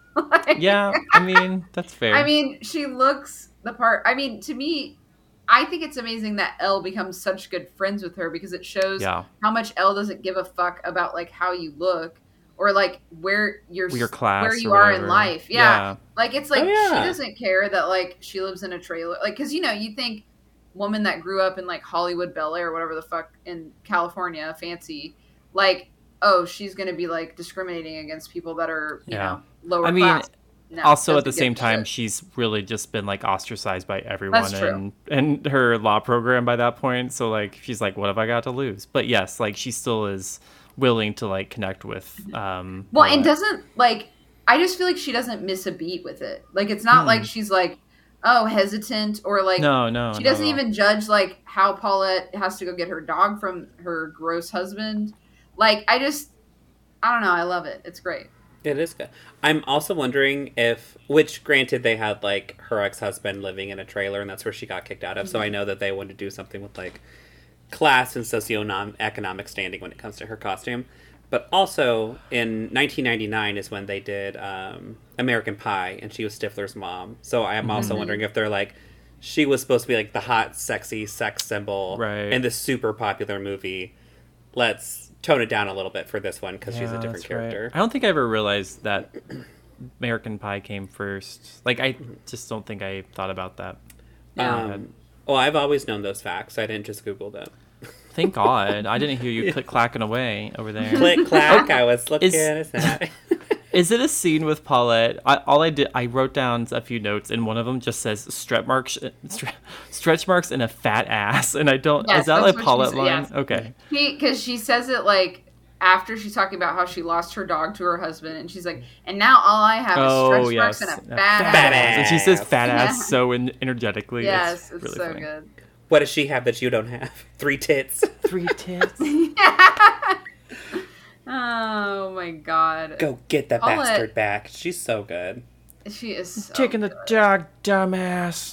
Like, Yeah, I mean, that's fair. I mean, she looks the part. I mean, to me, I think it's amazing that Elle becomes such good friends with her because it shows Yeah. how much Elle doesn't give a fuck about like how you look or like where Your class where you or are in whatever. life. Yeah. Like it's like Oh, yeah. she doesn't care that like she lives in a trailer. Like cuz you know, you think woman that grew up in like Hollywood, Bel Air, whatever the fuck in California, fancy, like oh, she's going to be like discriminating against people that are, you know, lower I mean, class. No, also at doesn't the same give a time, shit. she's really just been like ostracized by everyone That's true. and her law program by that point. So like she's like, what have I got to lose? But yes, like she still is willing to like connect with Well, and Paulette. doesn't like I just feel like she doesn't miss a beat with it. Like it's not like she's like, oh, hesitant or like No, she not doesn't at all. even judge like how Paulette has to go get her dog from her gross husband. Like I don't know, I love it. It's great. It is good. I'm also wondering if, which granted they had like her ex-husband living in a trailer and that's where she got kicked out of. So I know that they wanted to do something with like class and socioeconomic standing when it comes to her costume. But also in 1999 is when they did American Pie and she was Stifler's mom. So I am also wondering if they're like, she was supposed to be like the hot, sexy sex symbol Right. in this super popular movie. Let's tone it down a little bit for this one because she's a Yeah, different that's character. right. I don't think I ever realized that American Pie came first. Like I just don't think I thought about that. Well, I've always known those facts. I didn't just Google them. Thank God. I didn't hear you click clacking away over there. Click clack. I was looking. Is- It's not. Is it a scene with Paulette? I wrote down a few notes, and one of them just says stretch marks and a fat ass, and I don't. Yes, is that that's like what she Paulette said, line? yes. Okay. Because she says it like after she's talking about how she lost her dog to her husband, and she's like, and now all I have is stretch marks and a fat Fat ass. ass. And she says fat Yeah. ass so energetically. Yes, it's it's really so funny. good. What does she have that you don't have? 3 tits. 3 tits. Oh my god. Go get that Paulette- bastard back. She's so good. She is so Taking the good. dog, dumbass.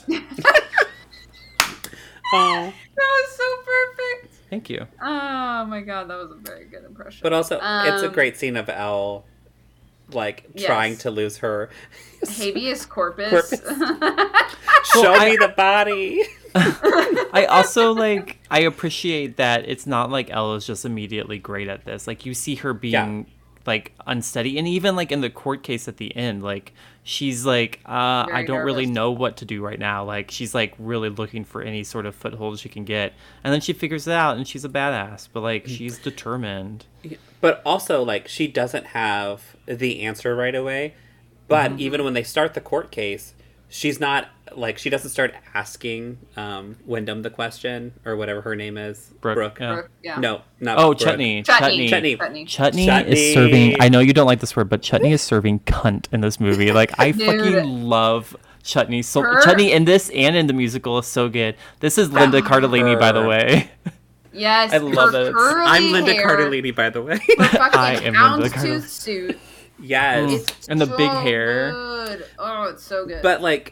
Oh. That was so perfect. Thank you. Oh my god, that was a very good impression. But also, it's a Um, great scene of Elle, like, Yes. trying to lose her. Habeas corpus. Show I- me the body. I also like I appreciate that it's not like Ella's just immediately great at this. Like you see her being like unsteady, and even like in the court case at the end, like she's like I Very don't really nervous. know what to do right now. Like she's like really looking for any sort of foothold she can get, and then she figures it out, and she's a badass. But like she's determined. But also, like, she doesn't have the answer right away. But even when they start the court case, she's not, like, she doesn't start asking Wyndham the question, or whatever her name is. Brooke, yeah. Brooke, yeah. No, not Oh, Brooke. Chutney. Chutney. Chutney. Chutney Chutney. is serving. I know you don't like this word, but Chutney is serving cunt in this movie. Like I Dude. fucking love Chutney. So Her- Chutney in this and in the musical is so good. This is Linda Cardellini, by the Her. way. Yes, I love her it. curly I'm Linda hair, Cardellini, by the way. her fucking I am Linda houndstooth Cardellini. suit. Yes. It's And the big so hair. Good. Oh, it's so good. But, like,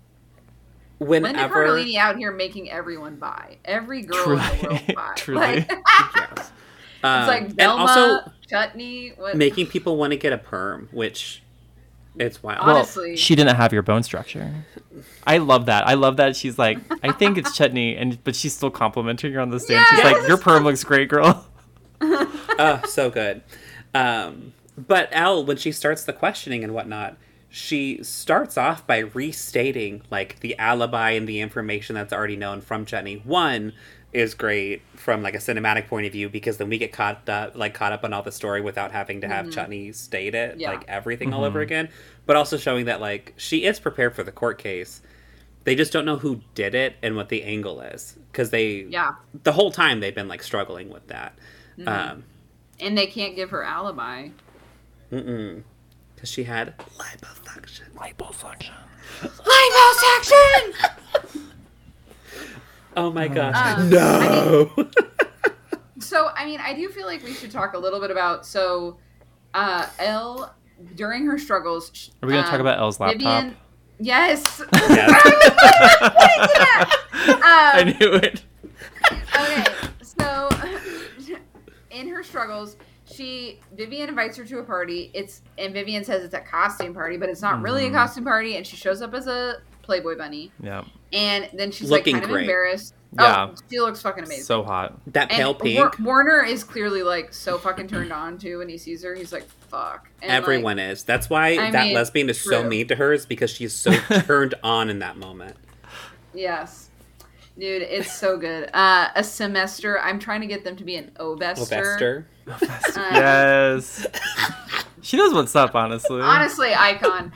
Linda whenever... Cardellini out here making everyone buy. Every girl in the Truly. world buy. Truly. Like, Yes. it's like and Velma, also Chutney. What? making people want to get a perm, which it's wild. Well, Honestly. she didn't have your bone structure. I love that. I love that she's like, I think it's Chutney, but she's still complimenting her on the stand. She's Yes! like, your perm looks great, girl. Oh, so good. But Elle, when she starts the questioning and whatnot, she starts off by restating like the alibi and the information that's already known from Chutney. One is great from like a cinematic point of view because then we get caught up on all the story without having to have Chutney state it, Yeah. like everything all over again. But also showing that like she is prepared for the court case. They just don't know who did it and what the angle is because Yeah. the whole time they've been like struggling with that. And they can't give her alibi. Because she had liposuction. Liposuction. Liposuction! Oh my gosh. Um, No! So, I mean, I do feel like we should talk a little bit about, Elle, during her struggles. Are we going to talk about Elle's laptop? Vivian, yes. Yes. I knew it. Okay, so in her struggles, Vivian invites her to a party. And Vivian says it's a costume party, but it's not really a costume party. And she shows up as a Playboy bunny. Yeah. And then she's Looking like kind of embarrassed. Yeah. Oh, she looks fucking amazing. So hot. That pale pink. Warner is clearly like so fucking turned on too when he sees her. He's like, fuck. And everyone is. That's why lesbian is so mean to her, is because she's so turned on in that moment. Yes. Dude, it's so good. A semester. I'm trying to get them to be an Ovester. Yes. She knows what's up, honestly. Honestly, icon.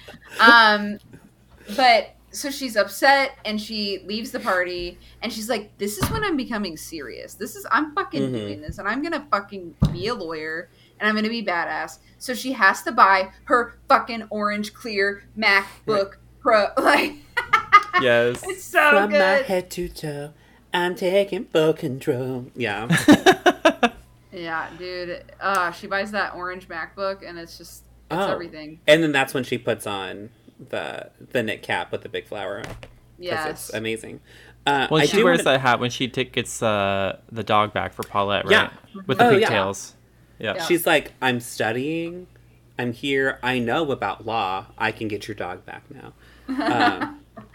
But so she's upset and she leaves the party and she's like, this is when I'm becoming serious. I'm fucking doing this and I'm gonna fucking be a lawyer and I'm gonna be badass. So she has to buy her fucking orange clear MacBook Pro. Like, yes. It's so From good. my head to toe, I'm taking full control. Yeah. Yeah, dude. She buys that orange MacBook and it's just everything. And then that's when she puts on the knit cap with the big flower. Yes. It's amazing. When she wears that hat when she gets the dog back for Paulette, right? Yeah. With the pigtails. Yeah. She's like, I'm studying. I'm here. I know about law. I can get your dog back now.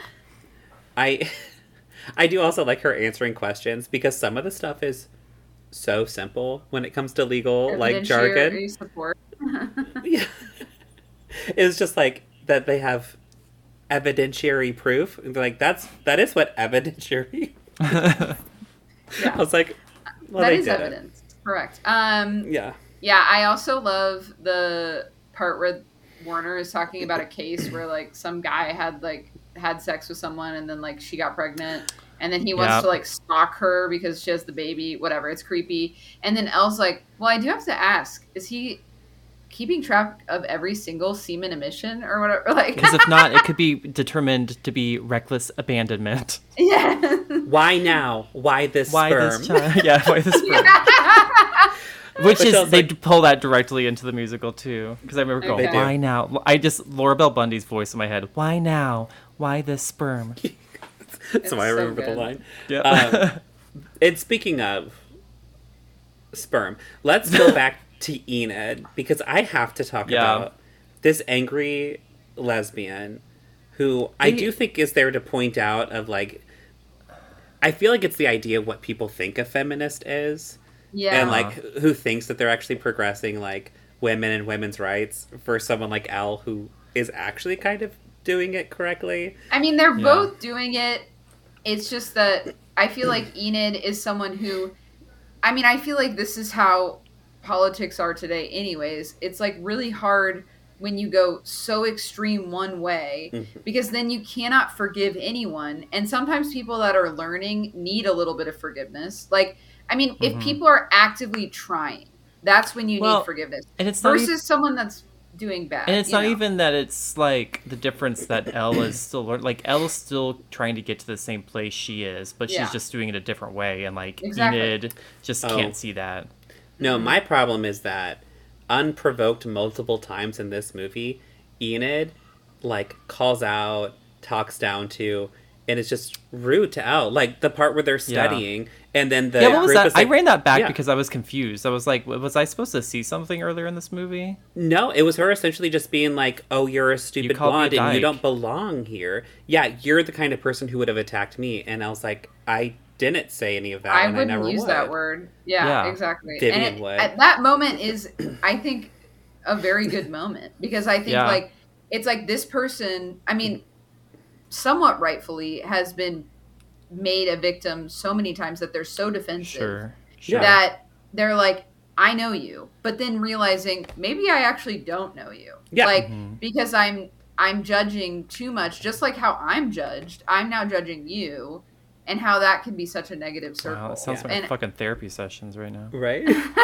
I do also like her answering questions because some of the stuff is so simple when it comes to legal jargon. Support. Yeah. It's just like that they have evidentiary proof. And they're like, that is what evidentiary. Yeah. I was like, well, that they is did evidence. Correct. Yeah. Yeah, I also love the part where Warner is talking about a case where like some guy had sex with someone and then like she got pregnant and then he wants to like stalk her because she has the baby, whatever. It's creepy. And then Elle's like, well, I do have to ask, is he keeping track of every single semen emission or whatever? Like, because if not, it could be determined to be reckless abandonment. Yeah. Why now? Why this Why sperm? this child? Yeah, why this sperm? Which is, they pull that directly into the musical too. Because I remember going, why now? Laura Bell Bundy's voice in my head. Why now? Why this sperm? That's why I remember the line. Yeah. And speaking of sperm, let's go back to Enid, because I have to talk about this angry lesbian who I do think is there to point out of like, I feel like it's the idea of what people think a feminist is. Yeah. And like who thinks that they're actually progressing like women and women's rights for someone like Elle who is actually kind of doing it correctly. I mean, they're both doing it. It's just that I feel like Enid is someone who, I mean, I feel like this is how politics are today anyways. It's like really hard when you go so extreme one way because then you cannot forgive anyone. And sometimes people that are learning need a little bit of forgiveness. Like, I mean, if people are actively trying, that's when you need forgiveness. And it's versus someone that's doing bad. And it's not even that it's like the difference that Elle is still like Elle is still trying to get to the same place she is, but she's just doing it a different way. And like Enid just can't see that. No, my problem is that unprovoked multiple times in this movie, Enid like calls out, talks down to, and it's just rude to Elle. Like the part where they're studying, and then the what was that? like, I ran that back because I was confused. I was like, was I supposed to see something earlier in this movie? No, it was her essentially just being like, "Oh, you're a stupid blonde and you don't belong here. Yeah, you're the kind of person who would have attacked me." And I was like, "I didn't say any of that. I and wouldn't I never use would." that word. Yeah, exactly. Vivian would. At that moment is, I think, a very good moment because I think like it's like this person. I mean, somewhat rightfully has been made a victim so many times that they're so defensive that they're like, I know you, but then realizing maybe I actually don't know you. Yeah. Like because I'm judging too much, just like how I'm judged. I'm now judging you, and how that can be such a negative circle. Wow, it sounds like fucking therapy sessions right now. Right?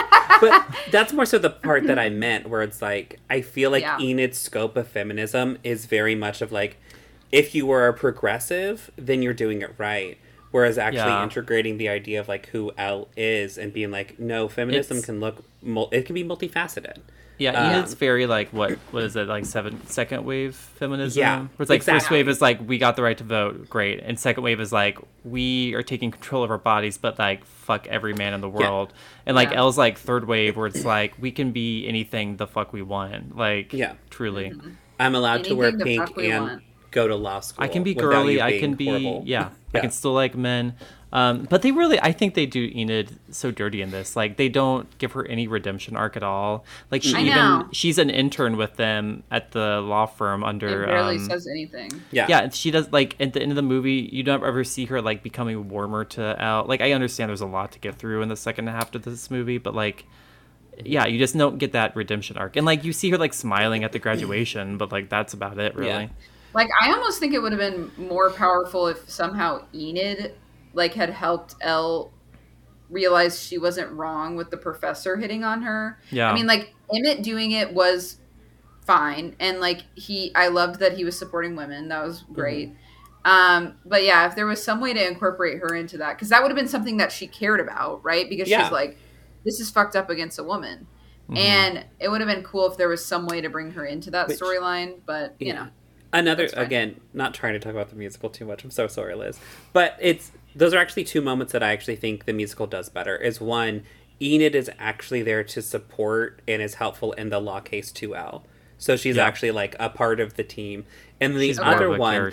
But that's more so the part that I meant, where it's like, I feel like Enid's scope of feminism is very much of like, if you were a progressive, then you're doing it right. Whereas actually integrating the idea of like who Elle is and being like, no, feminism can look, it can be multifaceted. Yeah, Enid's very like what is it, like second wave feminism? Yeah, where it's like exactly. First wave is like we got the right to vote, great, and second wave is like we are taking control of our bodies, but like fuck every man in the world. And like Elle's like third wave, where it's like we can be anything the fuck we want, like truly. I'm allowed Anything to wear the pink fuck we and want. go to law school. I can be without girly. you I being can be horrible. I can still like men. But they really, I think they do Enid so dirty in this. Like they don't give her any redemption arc at all. Like she's an intern with them at the law firm under. It barely says anything. Yeah, she does. Like at the end of the movie, you don't ever see her like becoming warmer to Al. Like I understand there's a lot to get through in the second half of this movie, but like. Yeah, you just don't get that redemption arc. And, like, you see her, like, smiling at the graduation, but, like, that's about it, really. Yeah. Like, I almost think it would have been more powerful if somehow Enid, like, had helped Elle realize she wasn't wrong with the professor hitting on her. Yeah. I mean, like, Emmett doing it was fine. And, like, I loved that he was supporting women. That was great. But, yeah, if there was some way to incorporate her into that, because that would have been something that she cared about, right? Because she's like, this is fucked up against a woman. And it would have been cool if there was some way to bring her into that storyline, but, you know. Another, again, not trying to talk about the musical too much. I'm so sorry, Liz. But those are actually two moments that I actually think the musical does better. Is one, Enid is actually there to support and is helpful in the law case to Elle. So she's actually, like, a part of the team. And the other one,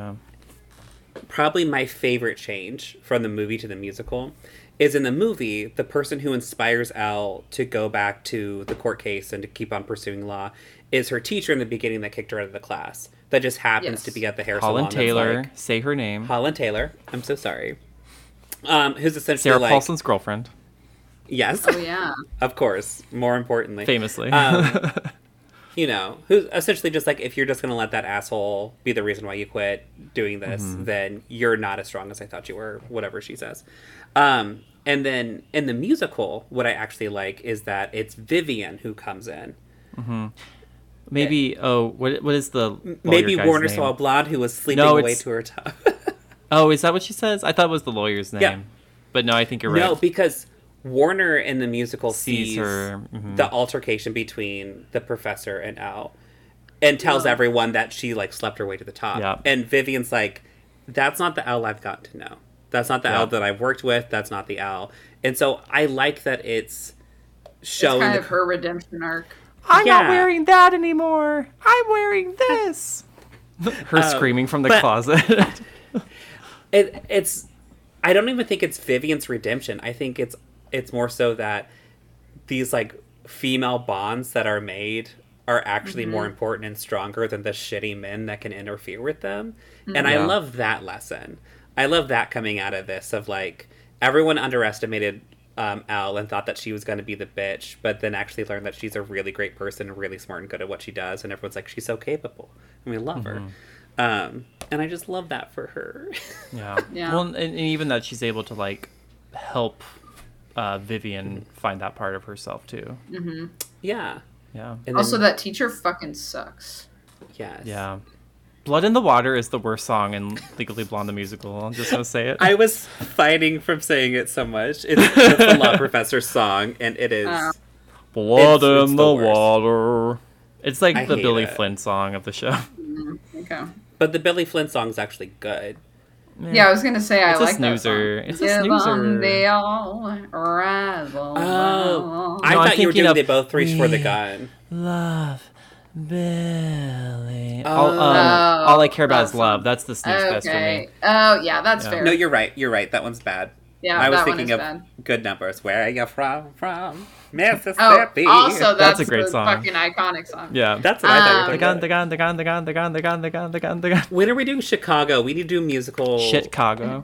probably my favorite change from the movie to the musical, is in the movie, the person who inspires Elle to go back to the court case and to keep on pursuing law is her teacher in the beginning that kicked her out of the class. That just happens to be at the hair salon. Holland Taylor, say her name. Holland Taylor. I'm so sorry. Who's essentially Sarah Paulson's girlfriend. Yes. Oh, yeah. Of course. More importantly. Famously. You know, who's essentially just like, if you're just going to let that asshole be the reason why you quit doing this, then you're not as strong as I thought you were, whatever she says. And then in the musical, what I actually like is that it's Vivian who comes in. Maybe, what is the maybe Warner name? Saul-Blad, who was sleeping away to her top. Oh, is that what she says? I thought it was the lawyer's name. Yeah. But no, I think you're right. No, because Warner in the musical sees her. The altercation between the professor and Elle and tells everyone that she, like, slept her way to the top. Yeah. And Vivian's like, that's not the Elle I've gotten to know. That's not the Elle that I've worked with. That's not the Elle. And so I like that it's showing... It's kind of her redemption arc. I'm not wearing that anymore. I'm wearing this. Her screaming from the closet. It's... I don't even think it's Vivian's redemption. I think it's more so that these, like, female bonds that are made are actually more important and stronger than the shitty men that can interfere with them. And I love that lesson. I love that coming out of this, of, like, everyone underestimated Elle and thought that she was going to be the bitch, but then actually learned that she's a really great person, really smart and good at what she does, and everyone's like, she's so capable, and we love her. And I just love that for her. Yeah. Well, and even that she's able to, like, help Vivian find that part of herself, too. Yeah. Yeah. And also, that teacher fucking sucks. Yes. Yeah. Blood in the Water is the worst song in Legally Blonde the musical. I'm just going to say it. I was fighting from saying it so much. It's the law professor's song, and it is... Blood it's in the the worst. water. It's like the hate Billy it. Flynn song of the show. Okay. But the Billy Flynn song's actually good. Yeah, I was gonna say It's I a like that song. snoozer. It's a Give 'em snoozer. the all razzle. Oh. I No, I'm thought you were thinking doing of- They Both Reach for the Gun. Love, Billy. Oh. All I care about is that love. song. That's the snooze fest for me. Oh, yeah, that's fair. No, you're right. You're right. That one's bad. Yeah, I was that one thinking is of bad. Good Numbers. Where are you from? Oh, Mississippi. also, that's a great the song. fucking iconic song. Yeah. That's what I thought you were The talking gun, about. the gun, the gun, the gun, the gun, the gun, the gun, the gun, the gun. When are we doing Chicago? We need to do musical Chicago.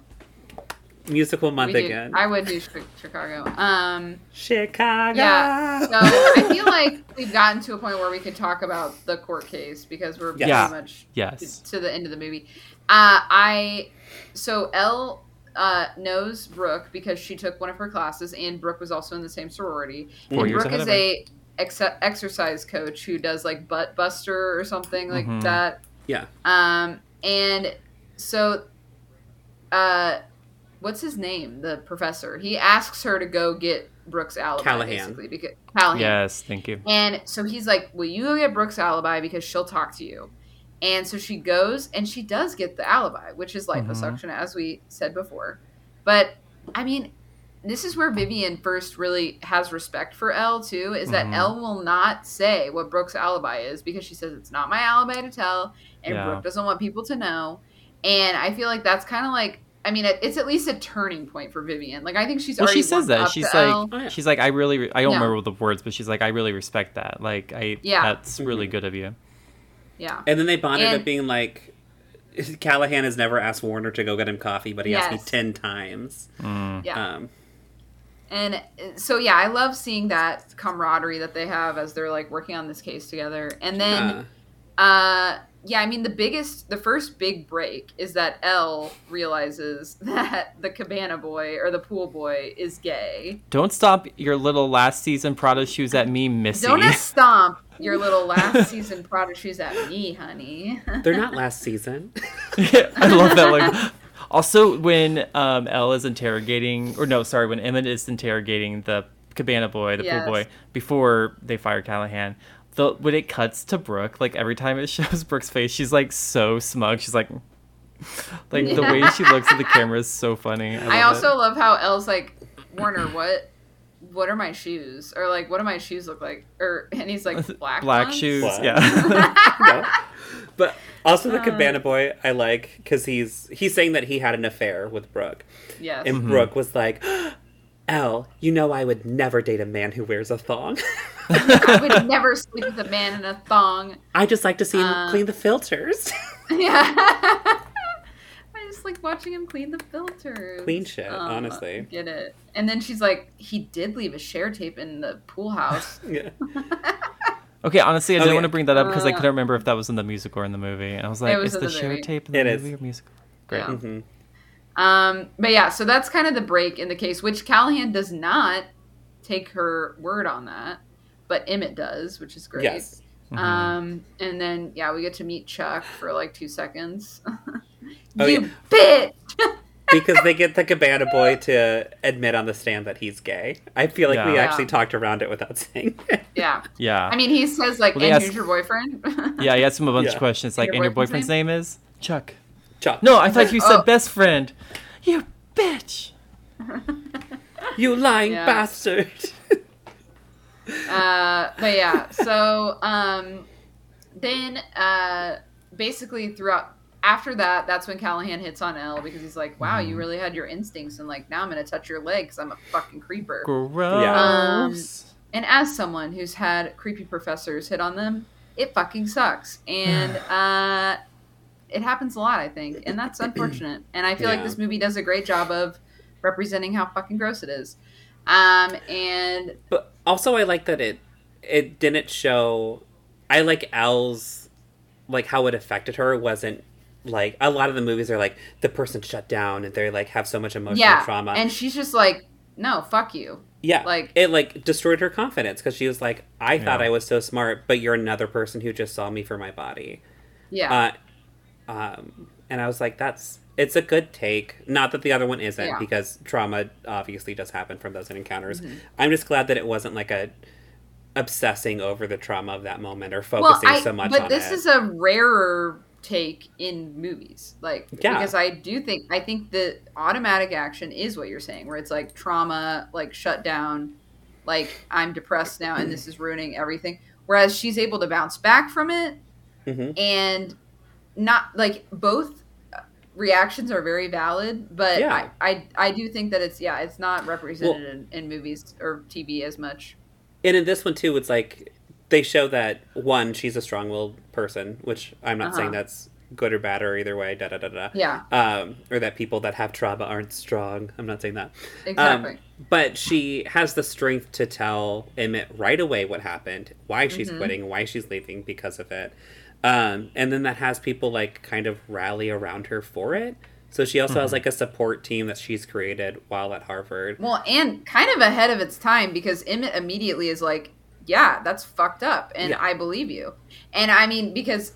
month again. I would do Chicago. Chicago. Yeah. So I feel like we've gotten to a point where we could talk about the court case because we're pretty Yeah. much Yes. to the end of the movie. So Elle knows Brooke because she took one of her classes, and Brooke was also in the same sorority. 4 And years Brooke ahead is of her. a exercise coach who does like butt buster or something like that. Yeah. And so what's his name? The professor. He asks her to go get Brooke's alibi, Callahan. basically. Because Callahan. Yes, thank you. And so he's like, will you go get Brooke's alibi because she'll talk to you? And so she goes, and she does get the alibi, which is liposuction, as we said before. But, I mean, this is where Vivian first really has respect for Elle, too, is that Elle will not say what Brooke's alibi is because she says it's not my alibi to tell, and Brooke doesn't want people to know. And I feel like that's kind of like, I mean, it's at least a turning point for Vivian. Like, I think she's already she says that. She's like, Elle. she's like, I don't remember the words, but she's like, I really respect that. Like, that's really good of you. Yeah. And then they bonded up being like, Callahan has never asked Warner to go get him coffee, but he asked me 10 times. Yeah. And so, yeah, I love seeing that camaraderie that they have as they're, like, working on this case together. And then, yeah, I mean, the first big break is that Elle realizes that the cabana boy, or the pool boy, is gay. Don't stomp your little last season Prada shoes at me, Missy. Don't stomp your little last season Prada shoes at me, honey. They're not last season. I love that. Like, also, when Elle is interrogating, when Emmett is interrogating the cabana boy, the pool boy, before they fire Callahan, when it cuts to Brooke, like every time it shows Brooke's face, she's like so smug. She's like the way she looks at the camera is so funny. I also love how Elle's like, Warner, what are my shoes? Or like, what do my shoes look like? And he's like, black ones? shoes. What? Yeah. No. But also the cabana boy, I like, because he's saying that he had an affair with Brooke. Yes. And Brooke was like, Elle, you know I would never date a man who wears a thong. I would never sleep with a man in a thong. I just like to see him clean the filters. Yeah. I just like watching him clean the filters. Clean shit, honestly. Get it. And then she's like, he did leave a share tape in the pool house. Yeah. Okay, honestly, I didn't want to bring that up because I couldn't remember if that was in the music or in the movie. And I was like, is the share tape in the movie or musical? Great. Yeah. Mm-hmm. But yeah, so that's kind of the break in the case, which Callahan does not take her word on that, but Emmett does, which is great. Yes. And then, yeah, we get to meet Chuck for like 2 seconds. Oh, you bitch! Because they get the cabana boy to admit on the stand that he's gay. I feel like we actually talked around it without saying it. Yeah. Yeah. I mean, he says, like, and who's your boyfriend? Yeah, he asked him a bunch of questions, like, and your boyfriend's name is? Chuck. Chuck. No, I thought you said best friend. You bitch! You lying bastard! But yeah, so, then, basically throughout, after that, that's when Callahan hits on Elle because he's like, wow, you really had your instincts, and like, now I'm gonna touch your leg because I'm a fucking creeper. Gross. And as someone who's had creepy professors hit on them, it fucking sucks. And, it happens a lot, I think, and that's unfortunate. And I feel like this movie does a great job of representing how fucking gross it is. But also I like that it didn't show, I like Elle's, like how it affected her. It wasn't like, a lot of the movies are like, the person shut down and they like have so much emotional trauma. And she's just like, no, fuck you. Yeah. Like, it like destroyed her confidence because she was like, I thought I was so smart, but you're another person who just saw me for my body. Yeah. And I was like, it's a good take. Not that the other one isn't, because trauma obviously does happen from those encounters. Mm-hmm. I'm just glad that it wasn't like obsessing over the trauma of that moment or focusing so much on it. But this is a rarer take in movies. Like, because I think the automatic action is what you're saying, where it's like trauma, like shut down, like I'm depressed now and this is ruining everything. Whereas she's able to bounce back from it and not like both reactions are very valid, but I do think that it's not represented in movies or TV as much. And in this one too, it's like they show that one, she's a strong-willed person, which I'm not saying that's good or bad or either way, Yeah. Or that people that have trauma aren't strong. I'm not saying that. Exactly. But she has the strength to tell Emmett right away what happened, why she's quitting, why she's leaving because of it. And then that has people like kind of rally around her for it. So she also has like a support team that she's created while at Harvard. Well, and kind of ahead of its time because Emmett immediately is like, yeah, that's fucked up. And I believe you. And I mean, because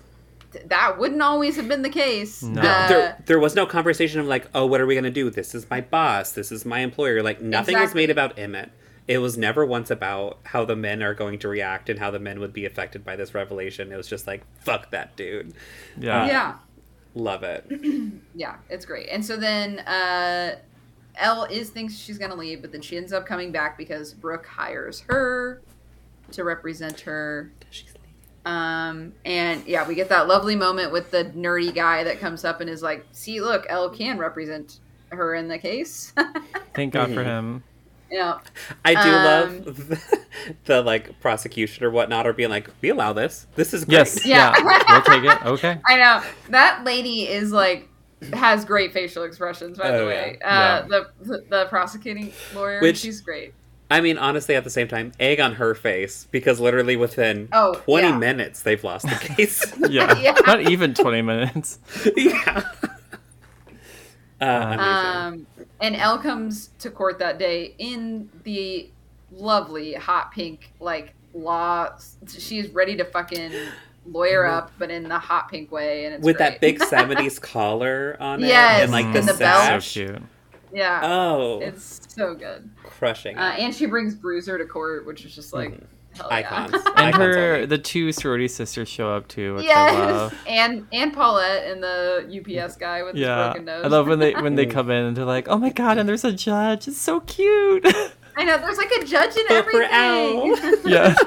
that wouldn't always have been the case. No. There was no conversation of like, oh, what are we going to do? This is my boss. This is my employer. Like, nothing was made about Emmett. It was never once about how the men are going to react and how the men would be affected by this revelation. It was just like, fuck that dude. Yeah. Love it. Yeah, it's great. And so then Elle thinks she's going to leave, but then she ends up coming back because Brooke hires her to represent her. And yeah, we get that lovely moment with the nerdy guy that comes up and is like, see, look, Elle can represent her in the case. Thank God for him. Yeah. I do love the like prosecution or whatnot or being like, we allow this. This is great. Yes. Yeah. We'll take it. Okay. I know. That lady is like, has great facial expressions, by the way. The prosecuting lawyer, she's great. I mean, honestly, at the same time, egg on her face, because literally within 20 minutes, they've lost the case. Yeah. Not even 20 minutes. Yeah. Amazing. And Elle comes to court that day in the lovely hot pink, like, law. She's ready to fucking lawyer up, but in the hot pink way. And it's with great. that big 70s collar on it. Yes, and like the belt. sash. So cute. Yeah. Oh. It's so good. Crushing. And she brings Bruiser to court, which is just like, hell icons. yeah. And the two sorority sisters show up too, which I love. And Paulette and the UPS guy with his broken nose. I love when they come in and they're like, oh my God, and there's a judge. It's so cute. I know, there's like a judge in Vote for everything. Elle. Yeah.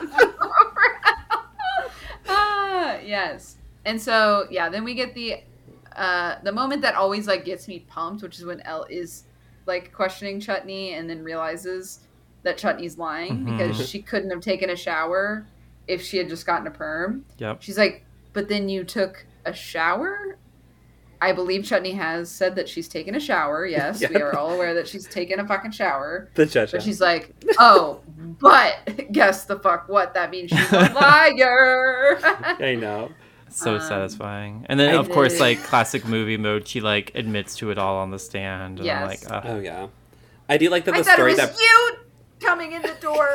Yes. And so, yeah, then we get the moment that always like gets me pumped, which is when Elle is like questioning Chutney and then realizes that Chutney's lying because she couldn't have taken a shower if she had just gotten a perm. Yep. She's like, but then you took a shower? I believe Chutney has said that she's taken a shower. Yes, we are all aware that she's taken a fucking shower. The judge. But she's like, oh, but guess the fuck what? That means she's a liar. I know. So satisfying. And then, of course, like classic movie mode, she like admits to it all on the stand. And I'm like, oh yeah. I do like that I the thought story it was you coming in the door.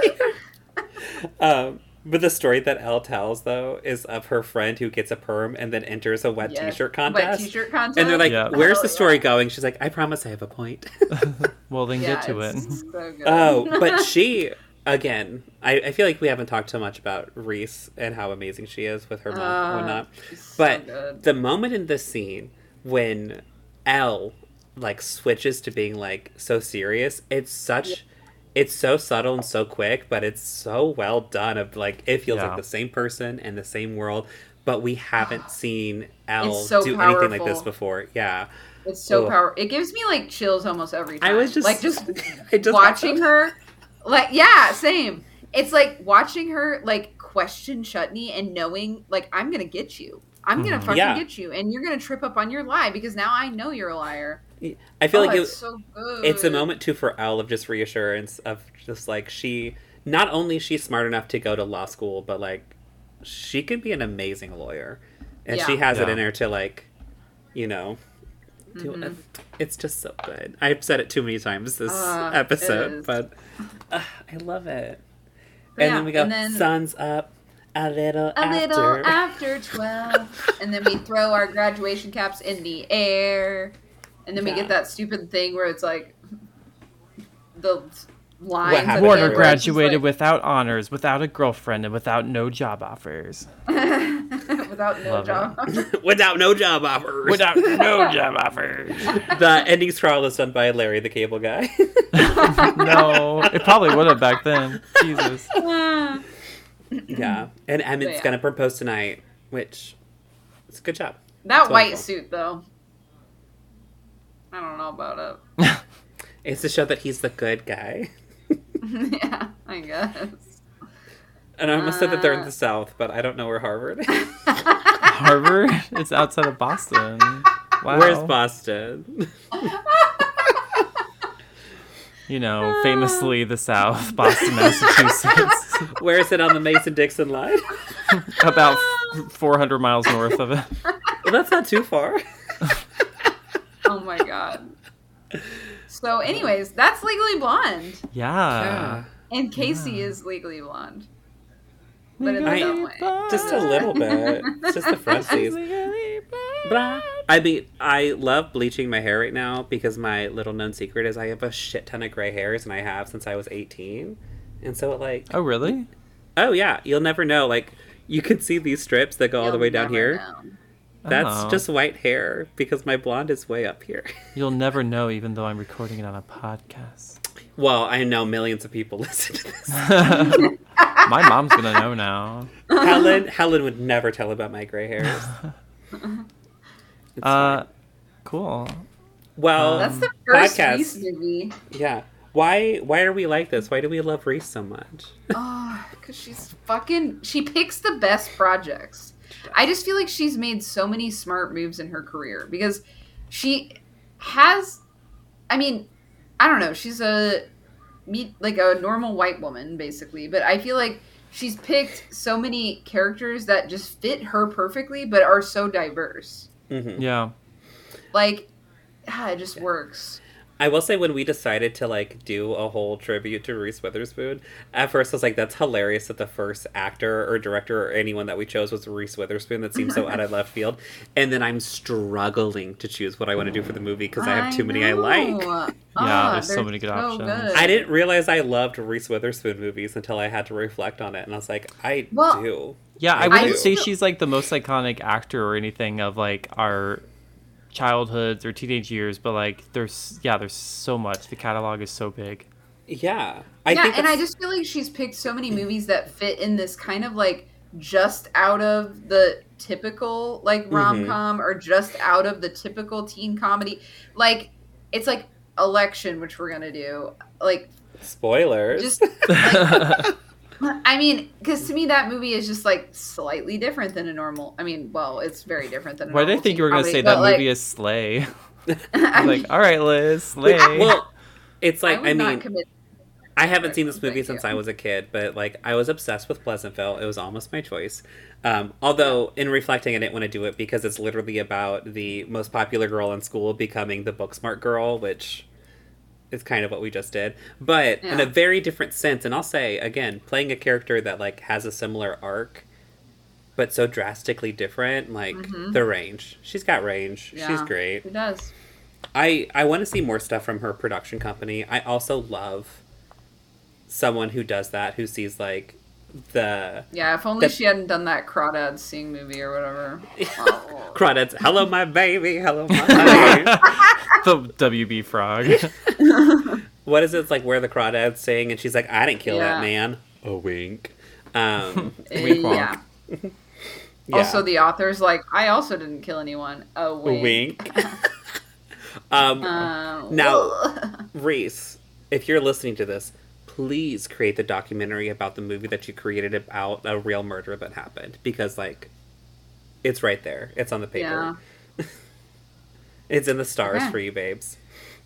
But the story that Elle tells, though, is of her friend who gets a perm and then enters a wet t-shirt contest. Wet t-shirt contest? And they're like, where's the story going? She's like, I promise I have a point. Well, then get to it. So good. Oh, but she, again, I feel like we haven't talked so much about Reese and how amazing she is with her mom and whatnot. But the moment in this scene when Elle, like, switches to being, like, so serious, it's such... Yeah. It's so subtle and so quick, but it's so well done. Of like, it feels like the same person and the same world, but we haven't seen Elle do anything like this before. Yeah, it's so powerful. It gives me like chills almost every time. I was just like just watching her. Like same. It's like watching her like question Chutney and knowing like I'm gonna get you. I'm gonna fucking get you, and you're gonna trip up on your lie because now I know you're a liar. I feel like it's so good. It's a moment too for Elle of just reassurance of just like she not only she's smart enough to go to law school, but like she can be an amazing lawyer, and she has it in her to like, you know, do it's just so good. I've said it too many times this episode, but I love it. And then we go sun's up. A little after 12. And then we throw our graduation caps in the air. And then we get that stupid thing where it's like the lines. Warner graduated without honors, without a girlfriend, and without no job offers. Without no job offers. Without no job offers. Without no job offers. The ending scroll is done by Larry the Cable Guy. No, it probably would have back then. Jesus. Yeah, and Emmett's gonna propose tonight, which is a good job. That white suit, though, I don't know about it. It's to show that he's the good guy. Yeah, I guess. And I almost said that they're in the South, but I don't know where Harvard is. Harvard? It's outside of Boston. Wow. Where's Boston? You know, famously the South, Boston, Massachusetts. Where is it on the Mason-Dixon line? About 400 miles north of it. Well, that's not too far. Oh my god. So anyways, that's Legally Blonde. Yeah. And Casey is Legally Blonde. but in a dumb way. Just a little bit. It's just the frontsies. Blah. I mean, I love bleaching my hair right now because my little known secret is I have a shit ton of gray hairs, and I have since I was 18. And so it like... Oh, really? Oh, yeah. You'll never know. Like, you can see these strips that go all the way down here. Know. That's just white hair because my blonde is way up here. You'll never know, even though I'm recording it on a podcast. Well, I know millions of people listen to this. My mom's gonna know now. Helen would never tell about my gray hairs. Cool. Well, that's the first podcast. Reese movie. Yeah. Why are we like this? Why do we love Reese so much? Oh, because she picks the best projects. I just feel like she's made so many smart moves in her career because she has, I mean, I don't know, she's like a normal white woman basically, but I feel like she's picked so many characters that just fit her perfectly but are so diverse. Mm-hmm. Yeah. Like, it just works. I will say when we decided to like do a whole tribute to Reese Witherspoon, at first I was like, that's hilarious that the first actor or director or anyone that we chose was Reese Witherspoon. That seems so out of left field. And then I'm struggling to choose what I want to do for the movie because I have too many I like. Yeah, there's so many good options. Good. I didn't realize I loved Reese Witherspoon movies until I had to reflect on it. And I was like, I do. Yeah, I wouldn't do. say she's like the most iconic actor or anything of like our childhoods or teenage years, but like there's so much. The catalog is so big. Yeah. I just feel like she's picked so many movies that fit in this kind of like just out of the typical like rom-com or just out of the typical teen comedy. Like it's like Election, which we're gonna do. Like spoilers. Just like, I mean, because to me that movie is just like slightly different than a normal. I mean, well, it's very different than. Why did I think you were going to say that movie is Slay? Like, all right, Liz, Slay. Well, it's like I mean, commit I haven't seen this movie since I was a kid, but like I was obsessed with Pleasantville. It was almost my choice. Although in reflecting, I didn't want to do it because it's literally about the most popular girl in school becoming the book smart girl, which is kind of what we just did, but in a very different sense. And I'll say again, playing a character that like has a similar arc but so drastically different, like the range. She's got range. Yeah, she's great. She does. I want to see more stuff from her production company. I also love someone who does that, who sees like if only she hadn't done that Crawdads Sing movie or whatever. Crawdads, hello my baby, hello my baby. The WB frog. What is it? It's like where the crawdads sing, and she's like, I didn't kill that man. A wink. Wink wonk. Yeah. Also, the author's like, I also didn't kill anyone. A wink. Now, Reese, if you're listening to this, please create the documentary about the movie that you created about a real murder that happened. Because, like, it's right there. It's on the paper. Yeah. It's in the stars for you, babes.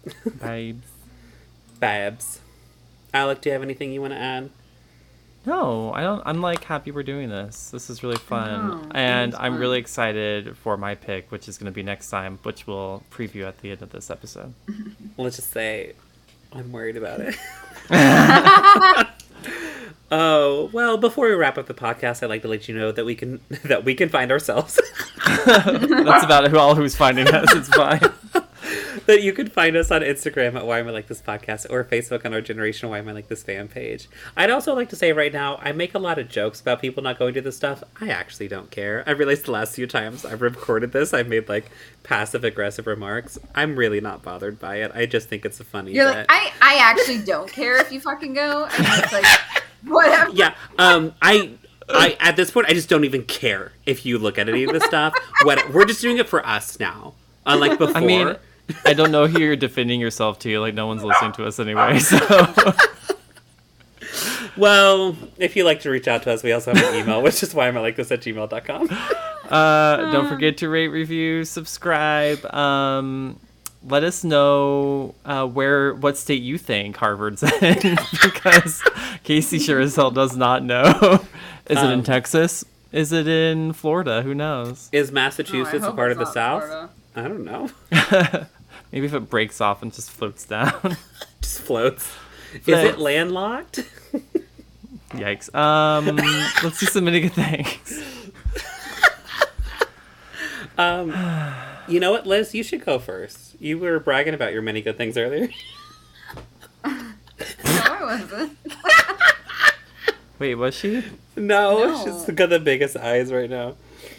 Babes. Alec, do you have anything you want to add? No, I don't. I'm like happy we're doing this. This is really fun. And I'm really excited for my pick, which is going to be next time, which we'll preview at the end of this episode. Let's just say I'm worried about it. Oh, well, before we wrap up the podcast, I'd like to let you know that we can find ourselves. That's about all who's finding us. It's fine. That you can find us on Instagram at Why Am I Like This Podcast or Facebook on our Generation Why Am I Like This fan page. I'd also like to say right now, I make a lot of jokes about people not going to this stuff. I actually don't care. I realized the last few times I've recorded this, I've made like passive-aggressive remarks. I'm really not bothered by it. I just think it's a funny You're bit. like, I actually don't care if you fucking go. And it's like, whatever. Yeah, I at this point, I just don't even care if you look at any of this stuff. We're just doing it for us now. Unlike before. I mean, I don't know who you're defending yourself to. Like, no one's listening to us anyway, so... Well, if you'd like to reach out to us, we also have an email, which is whyamilikethis@gmail.com. Don't forget to rate, review, subscribe. Let us know what state you think Harvard's in, because Casey sure as hell does not know. Is it in Texas? Is it in Florida? Who knows? Is Massachusetts a part of the South? Florida. I don't know. Maybe if it breaks off and just floats down. Just floats. Is it landlocked? Yikes. Let's do some mini good things. You know what, Liz? You should go first. You were bragging about your many good things earlier. No, I wasn't. Wait, was she? No, she's got the biggest eyes right now.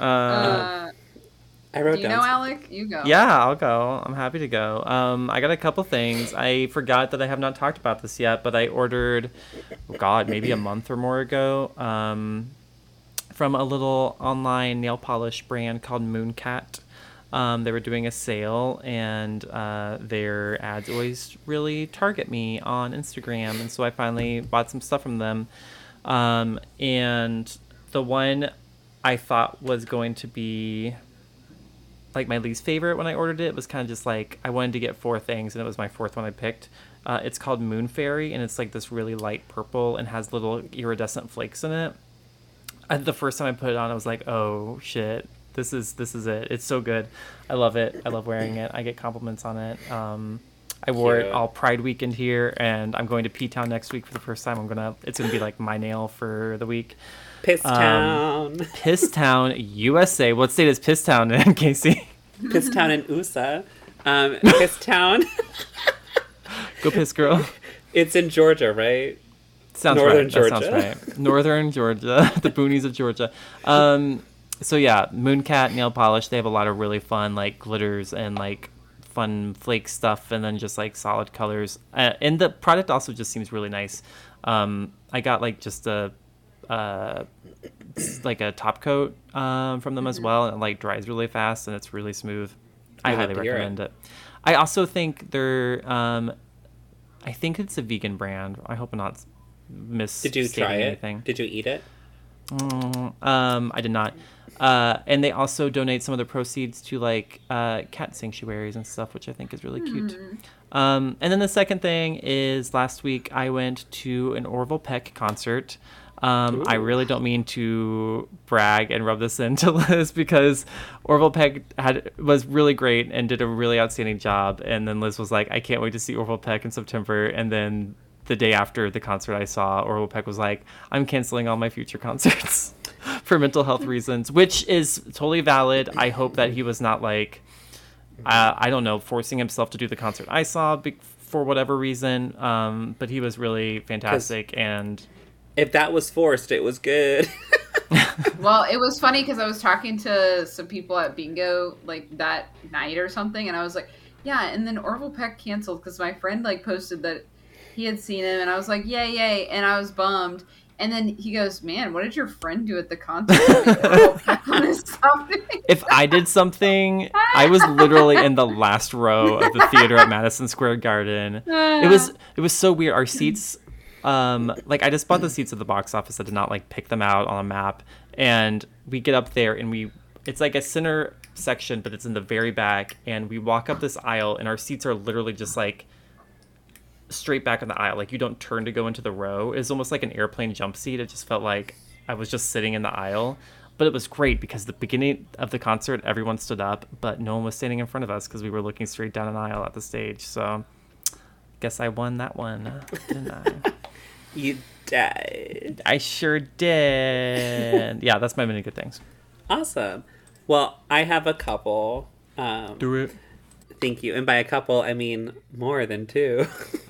I wrote do you down. know, Alec? You go. Yeah, I'll go. I'm happy to go. I got a couple things. I forgot that I have not talked about this yet, but I ordered, maybe a month or more ago, from a little online nail polish brand called Mooncat. They were doing a sale, and their ads always really target me on Instagram, and so I finally bought some stuff from them. And the one I thought was going to be like my least favorite when I ordered it was kind of just like I wanted to get 4 things, and it was my 4th one I picked. It's called Moon Fairy, and it's like this really light purple and has little iridescent flakes in it. The first time I put it on, I was like, oh shit, this is it. It's so good. I love it. I love wearing it. I get compliments on it. I wore it all Pride weekend here, and I'm going to P-Town next week for the first time. It's gonna be like my nail for the week. Pisstown. Pisstown, USA. What state is Pisstown in, Casey? Pisstown in USA. Pisstown. Go Piss Girl. It's in Georgia, right? Sounds Northern right. Georgia. That sounds right. Northern Georgia, the boonies of Georgia. So yeah, Mooncat nail polish. They have a lot of really fun like glitters and like fun flake stuff, and then just like solid colors. And the product also just seems really nice. I got like just a like a top coat from them as well, and it like dries really fast and it's really smooth. I highly recommend it. I also think they're I think it's a vegan brand. I hope I'm not misstating Did you try it? anything. Did you eat it? I did not. And they also donate some of the proceeds to like cat sanctuaries and stuff, which I think is really cute. And then the second thing is last week I went to an Orville Peck concert. I really don't mean to brag and rub this into Liz, because Orville Peck was really great and did a really outstanding job. And then Liz was like, I can't wait to see Orville Peck in September. And then the day after the concert I saw, Orville Peck was like, I'm canceling all my future concerts for mental health reasons, which is totally valid. I hope that he was not like, I don't know, forcing himself to do the concert I saw for whatever reason. But he was really fantastic. And if that was forced, it was good. Well, it was funny because I was talking to some people at Bingo like that night or something, and I was like, yeah, and then Orville Peck canceled because my friend like posted that he had seen him, and I was like, yay, and I was bummed. And then he goes, man, what did your friend do at the concert? If I did something, I was literally in the last row of the theater at Madison Square Garden. It was so weird. Our seats, like I just bought the seats at the box office. I did not like pick them out on a map. And we get up there and it's like a center section, but it's in the very back. And we walk up this aisle and our seats are literally just like straight back in the aisle. Like you don't turn to go into the row. It's almost like an airplane jump seat. It just felt like I was just sitting in the aisle. But it was great because the beginning of the concert, everyone stood up, but no one was standing in front of us because we were looking straight down an aisle at the stage. So guess I won that one, didn't I? You did. I sure did. Yeah, that's my many good things. Awesome. Well, I have a couple. Do it. Thank you. And by a couple, I mean more than 2.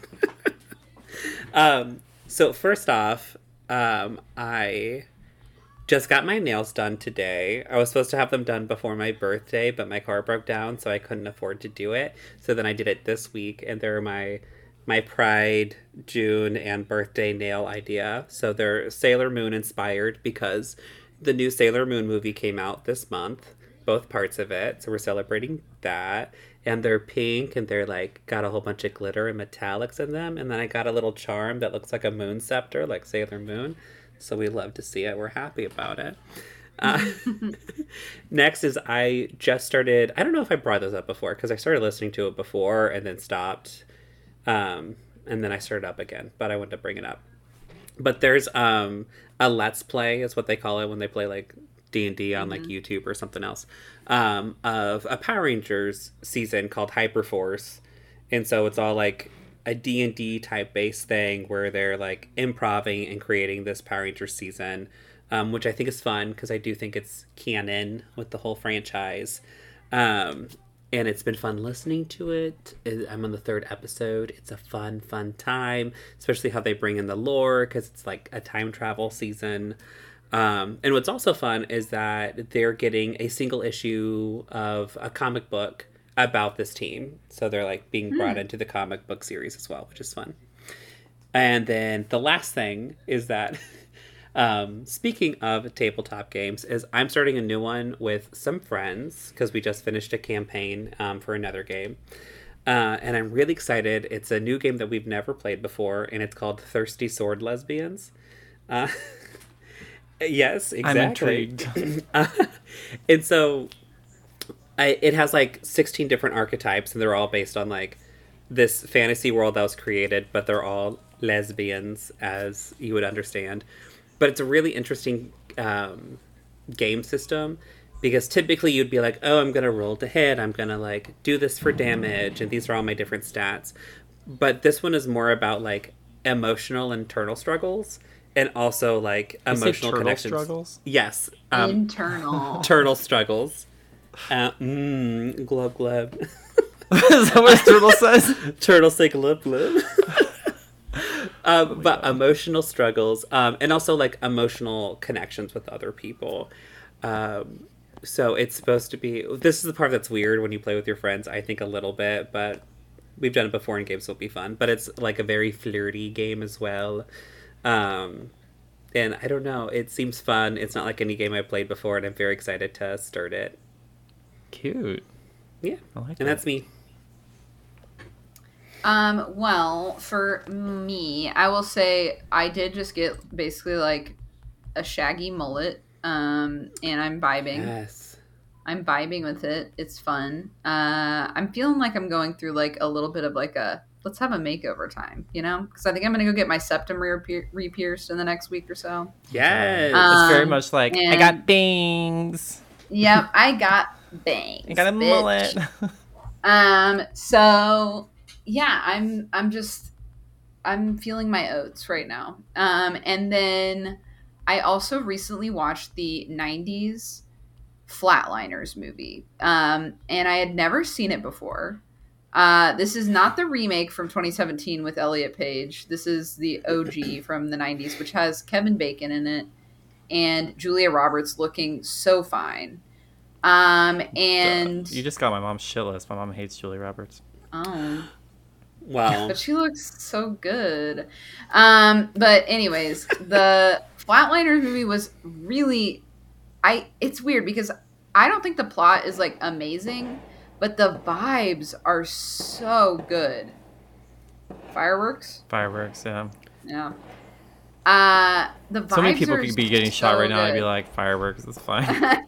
So first off, I just got my nails done today. I was supposed to have them done before my birthday, but my car broke down, so I couldn't afford to do it. So then I did it this week, and they're my Pride, June, and birthday nail idea. So they're Sailor Moon inspired because the new Sailor Moon movie came out this month, both parts of it. So we're celebrating that. And they're pink, and they're like got a whole bunch of glitter and metallics in them. And then I got a little charm that looks like a moon scepter, like Sailor Moon. So we love to see it. We're happy about it. Next is I just started, I don't know if I brought this up before because I started listening to it before and then stopped. And then I started up again, but I wanted to bring it up. But there's a Let's Play is what they call it when they play like D&D on like YouTube or something else, of a Power Rangers season called Hyperforce. And so it's all like a D&D type based thing where they're like improving and creating this Power Rangers season, which I think is fun because I do think it's canon with the whole franchise. And it's been fun listening to it. I'm on the 3rd episode. It's a fun time, especially how they bring in the lore because it's like a time travel season. And what's also fun is that they're getting a single issue of a comic book about this team. So they're like being brought into the comic book series as well, which is fun. And then the last thing is that speaking of tabletop games, is I'm starting a new one with some friends because we just finished a campaign for another game. And I'm really excited. It's a new game that we've never played before, and it's called Thirsty Sword Lesbians. Yes, exactly. I'm intrigued. And so it has like 16 different archetypes, and they're all based on like this fantasy world that was created, but they're all lesbians, as you would understand. But it's a really interesting game system because typically you'd be like, oh, I'm going to roll to hit. I'm going to like do this for damage. And these are all my different stats. But this one is more about like emotional internal struggles and also like emotional connections. Struggles? Yes. Internal struggles. Glub glub. Is that what Turtle says? Turtle say glub glub. But emotional struggles, and also like emotional connections with other people. So it's supposed to be, this is the part that's weird when you play with your friends, I think a little bit, but we've done it before in games, so it'll be fun. But it's like a very flirty game as well. And I don't know, it seems fun. It's not like any game I've played before, and I'm very excited to start it. Cute. Yeah, and that's me. Well, for me, I will say I did just get basically like a shaggy mullet, and I'm vibing. Yes. I'm vibing with it. It's fun. I'm feeling like I'm going through like a little bit of like a, let's have a makeover time, you know? Because I think I'm going to go get my septum re-pierced in the next week or so. Yes. It's very much like, I got bangs. Yep, I got bangs. I got a mullet. So... yeah, I'm feeling my oats right now. And then I also recently watched the 90s Flatliners movie. And I had never seen it before. This is not the remake from 2017 with Elliot Page. This is the OG from the 90s, which has Kevin Bacon in it and Julia Roberts looking so fine. And you just got my mom's shit list. My mom hates Julia Roberts. Oh. Wow. But she looks so good. But anyways, the Flatliners movie was really, it's weird because I don't think the plot is like amazing, but the vibes are so good. Fireworks, yeah. Yeah. The vibes so many people could be getting shot right good. now. I'd be like, fireworks, it's fine.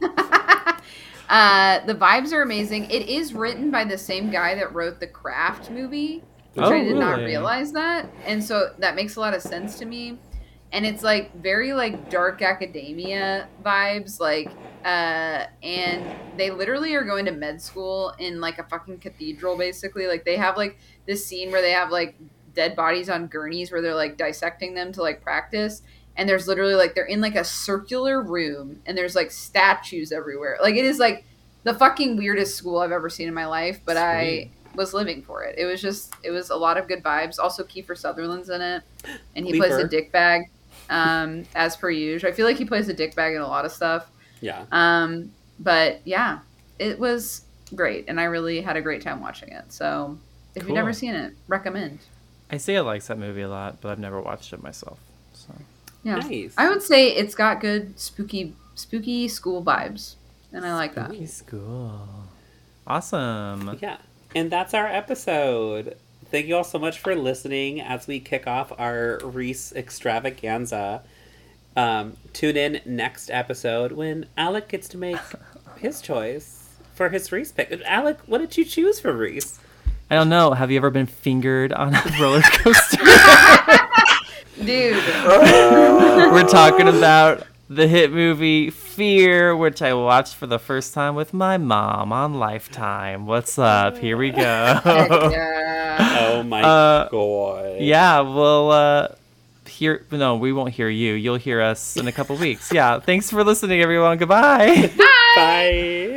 The vibes are amazing. It is written by the same guy that wrote the Craft movie, which I did not realize that. And so that makes a lot of sense to me. And it's like very like dark academia vibes, like and they literally are going to med school in like a fucking cathedral basically. Like they have like this scene where they have like dead bodies on gurneys where they're like dissecting them to like practice. And there's literally like they're in like a circular room and there's like statues everywhere. Like it is like the fucking weirdest school I've ever seen in my life, but Sweet. I was living for it. It was a lot of good vibes. Also Kiefer Sutherland's in it and he plays a dickbag as per usual. I feel like he plays a dickbag in a lot of stuff. Yeah. But yeah, it was great and I really had a great time watching it. So if you've never seen it, recommend. Isaiah likes that movie a lot, but I've never watched it myself. So yeah, nice. I would say it's got good spooky school vibes, and I like that. Spooky school, awesome. Yeah, and that's our episode. Thank you all so much for listening as we kick off our Reese extravaganza. Tune in next episode when Alec gets to make his choice for his Reese pick. Alec, what did you choose for Reese? I don't know. Have you ever been fingered on a roller coaster? Dude. We're talking about the hit movie Fear, which I watched for the first time with my mom on Lifetime. What's up? Here we go. Heck yeah. Yeah. Oh my god. Yeah, we'll we won't hear you. You'll hear us in a couple weeks. Yeah, thanks for listening, everyone. Goodbye. Bye.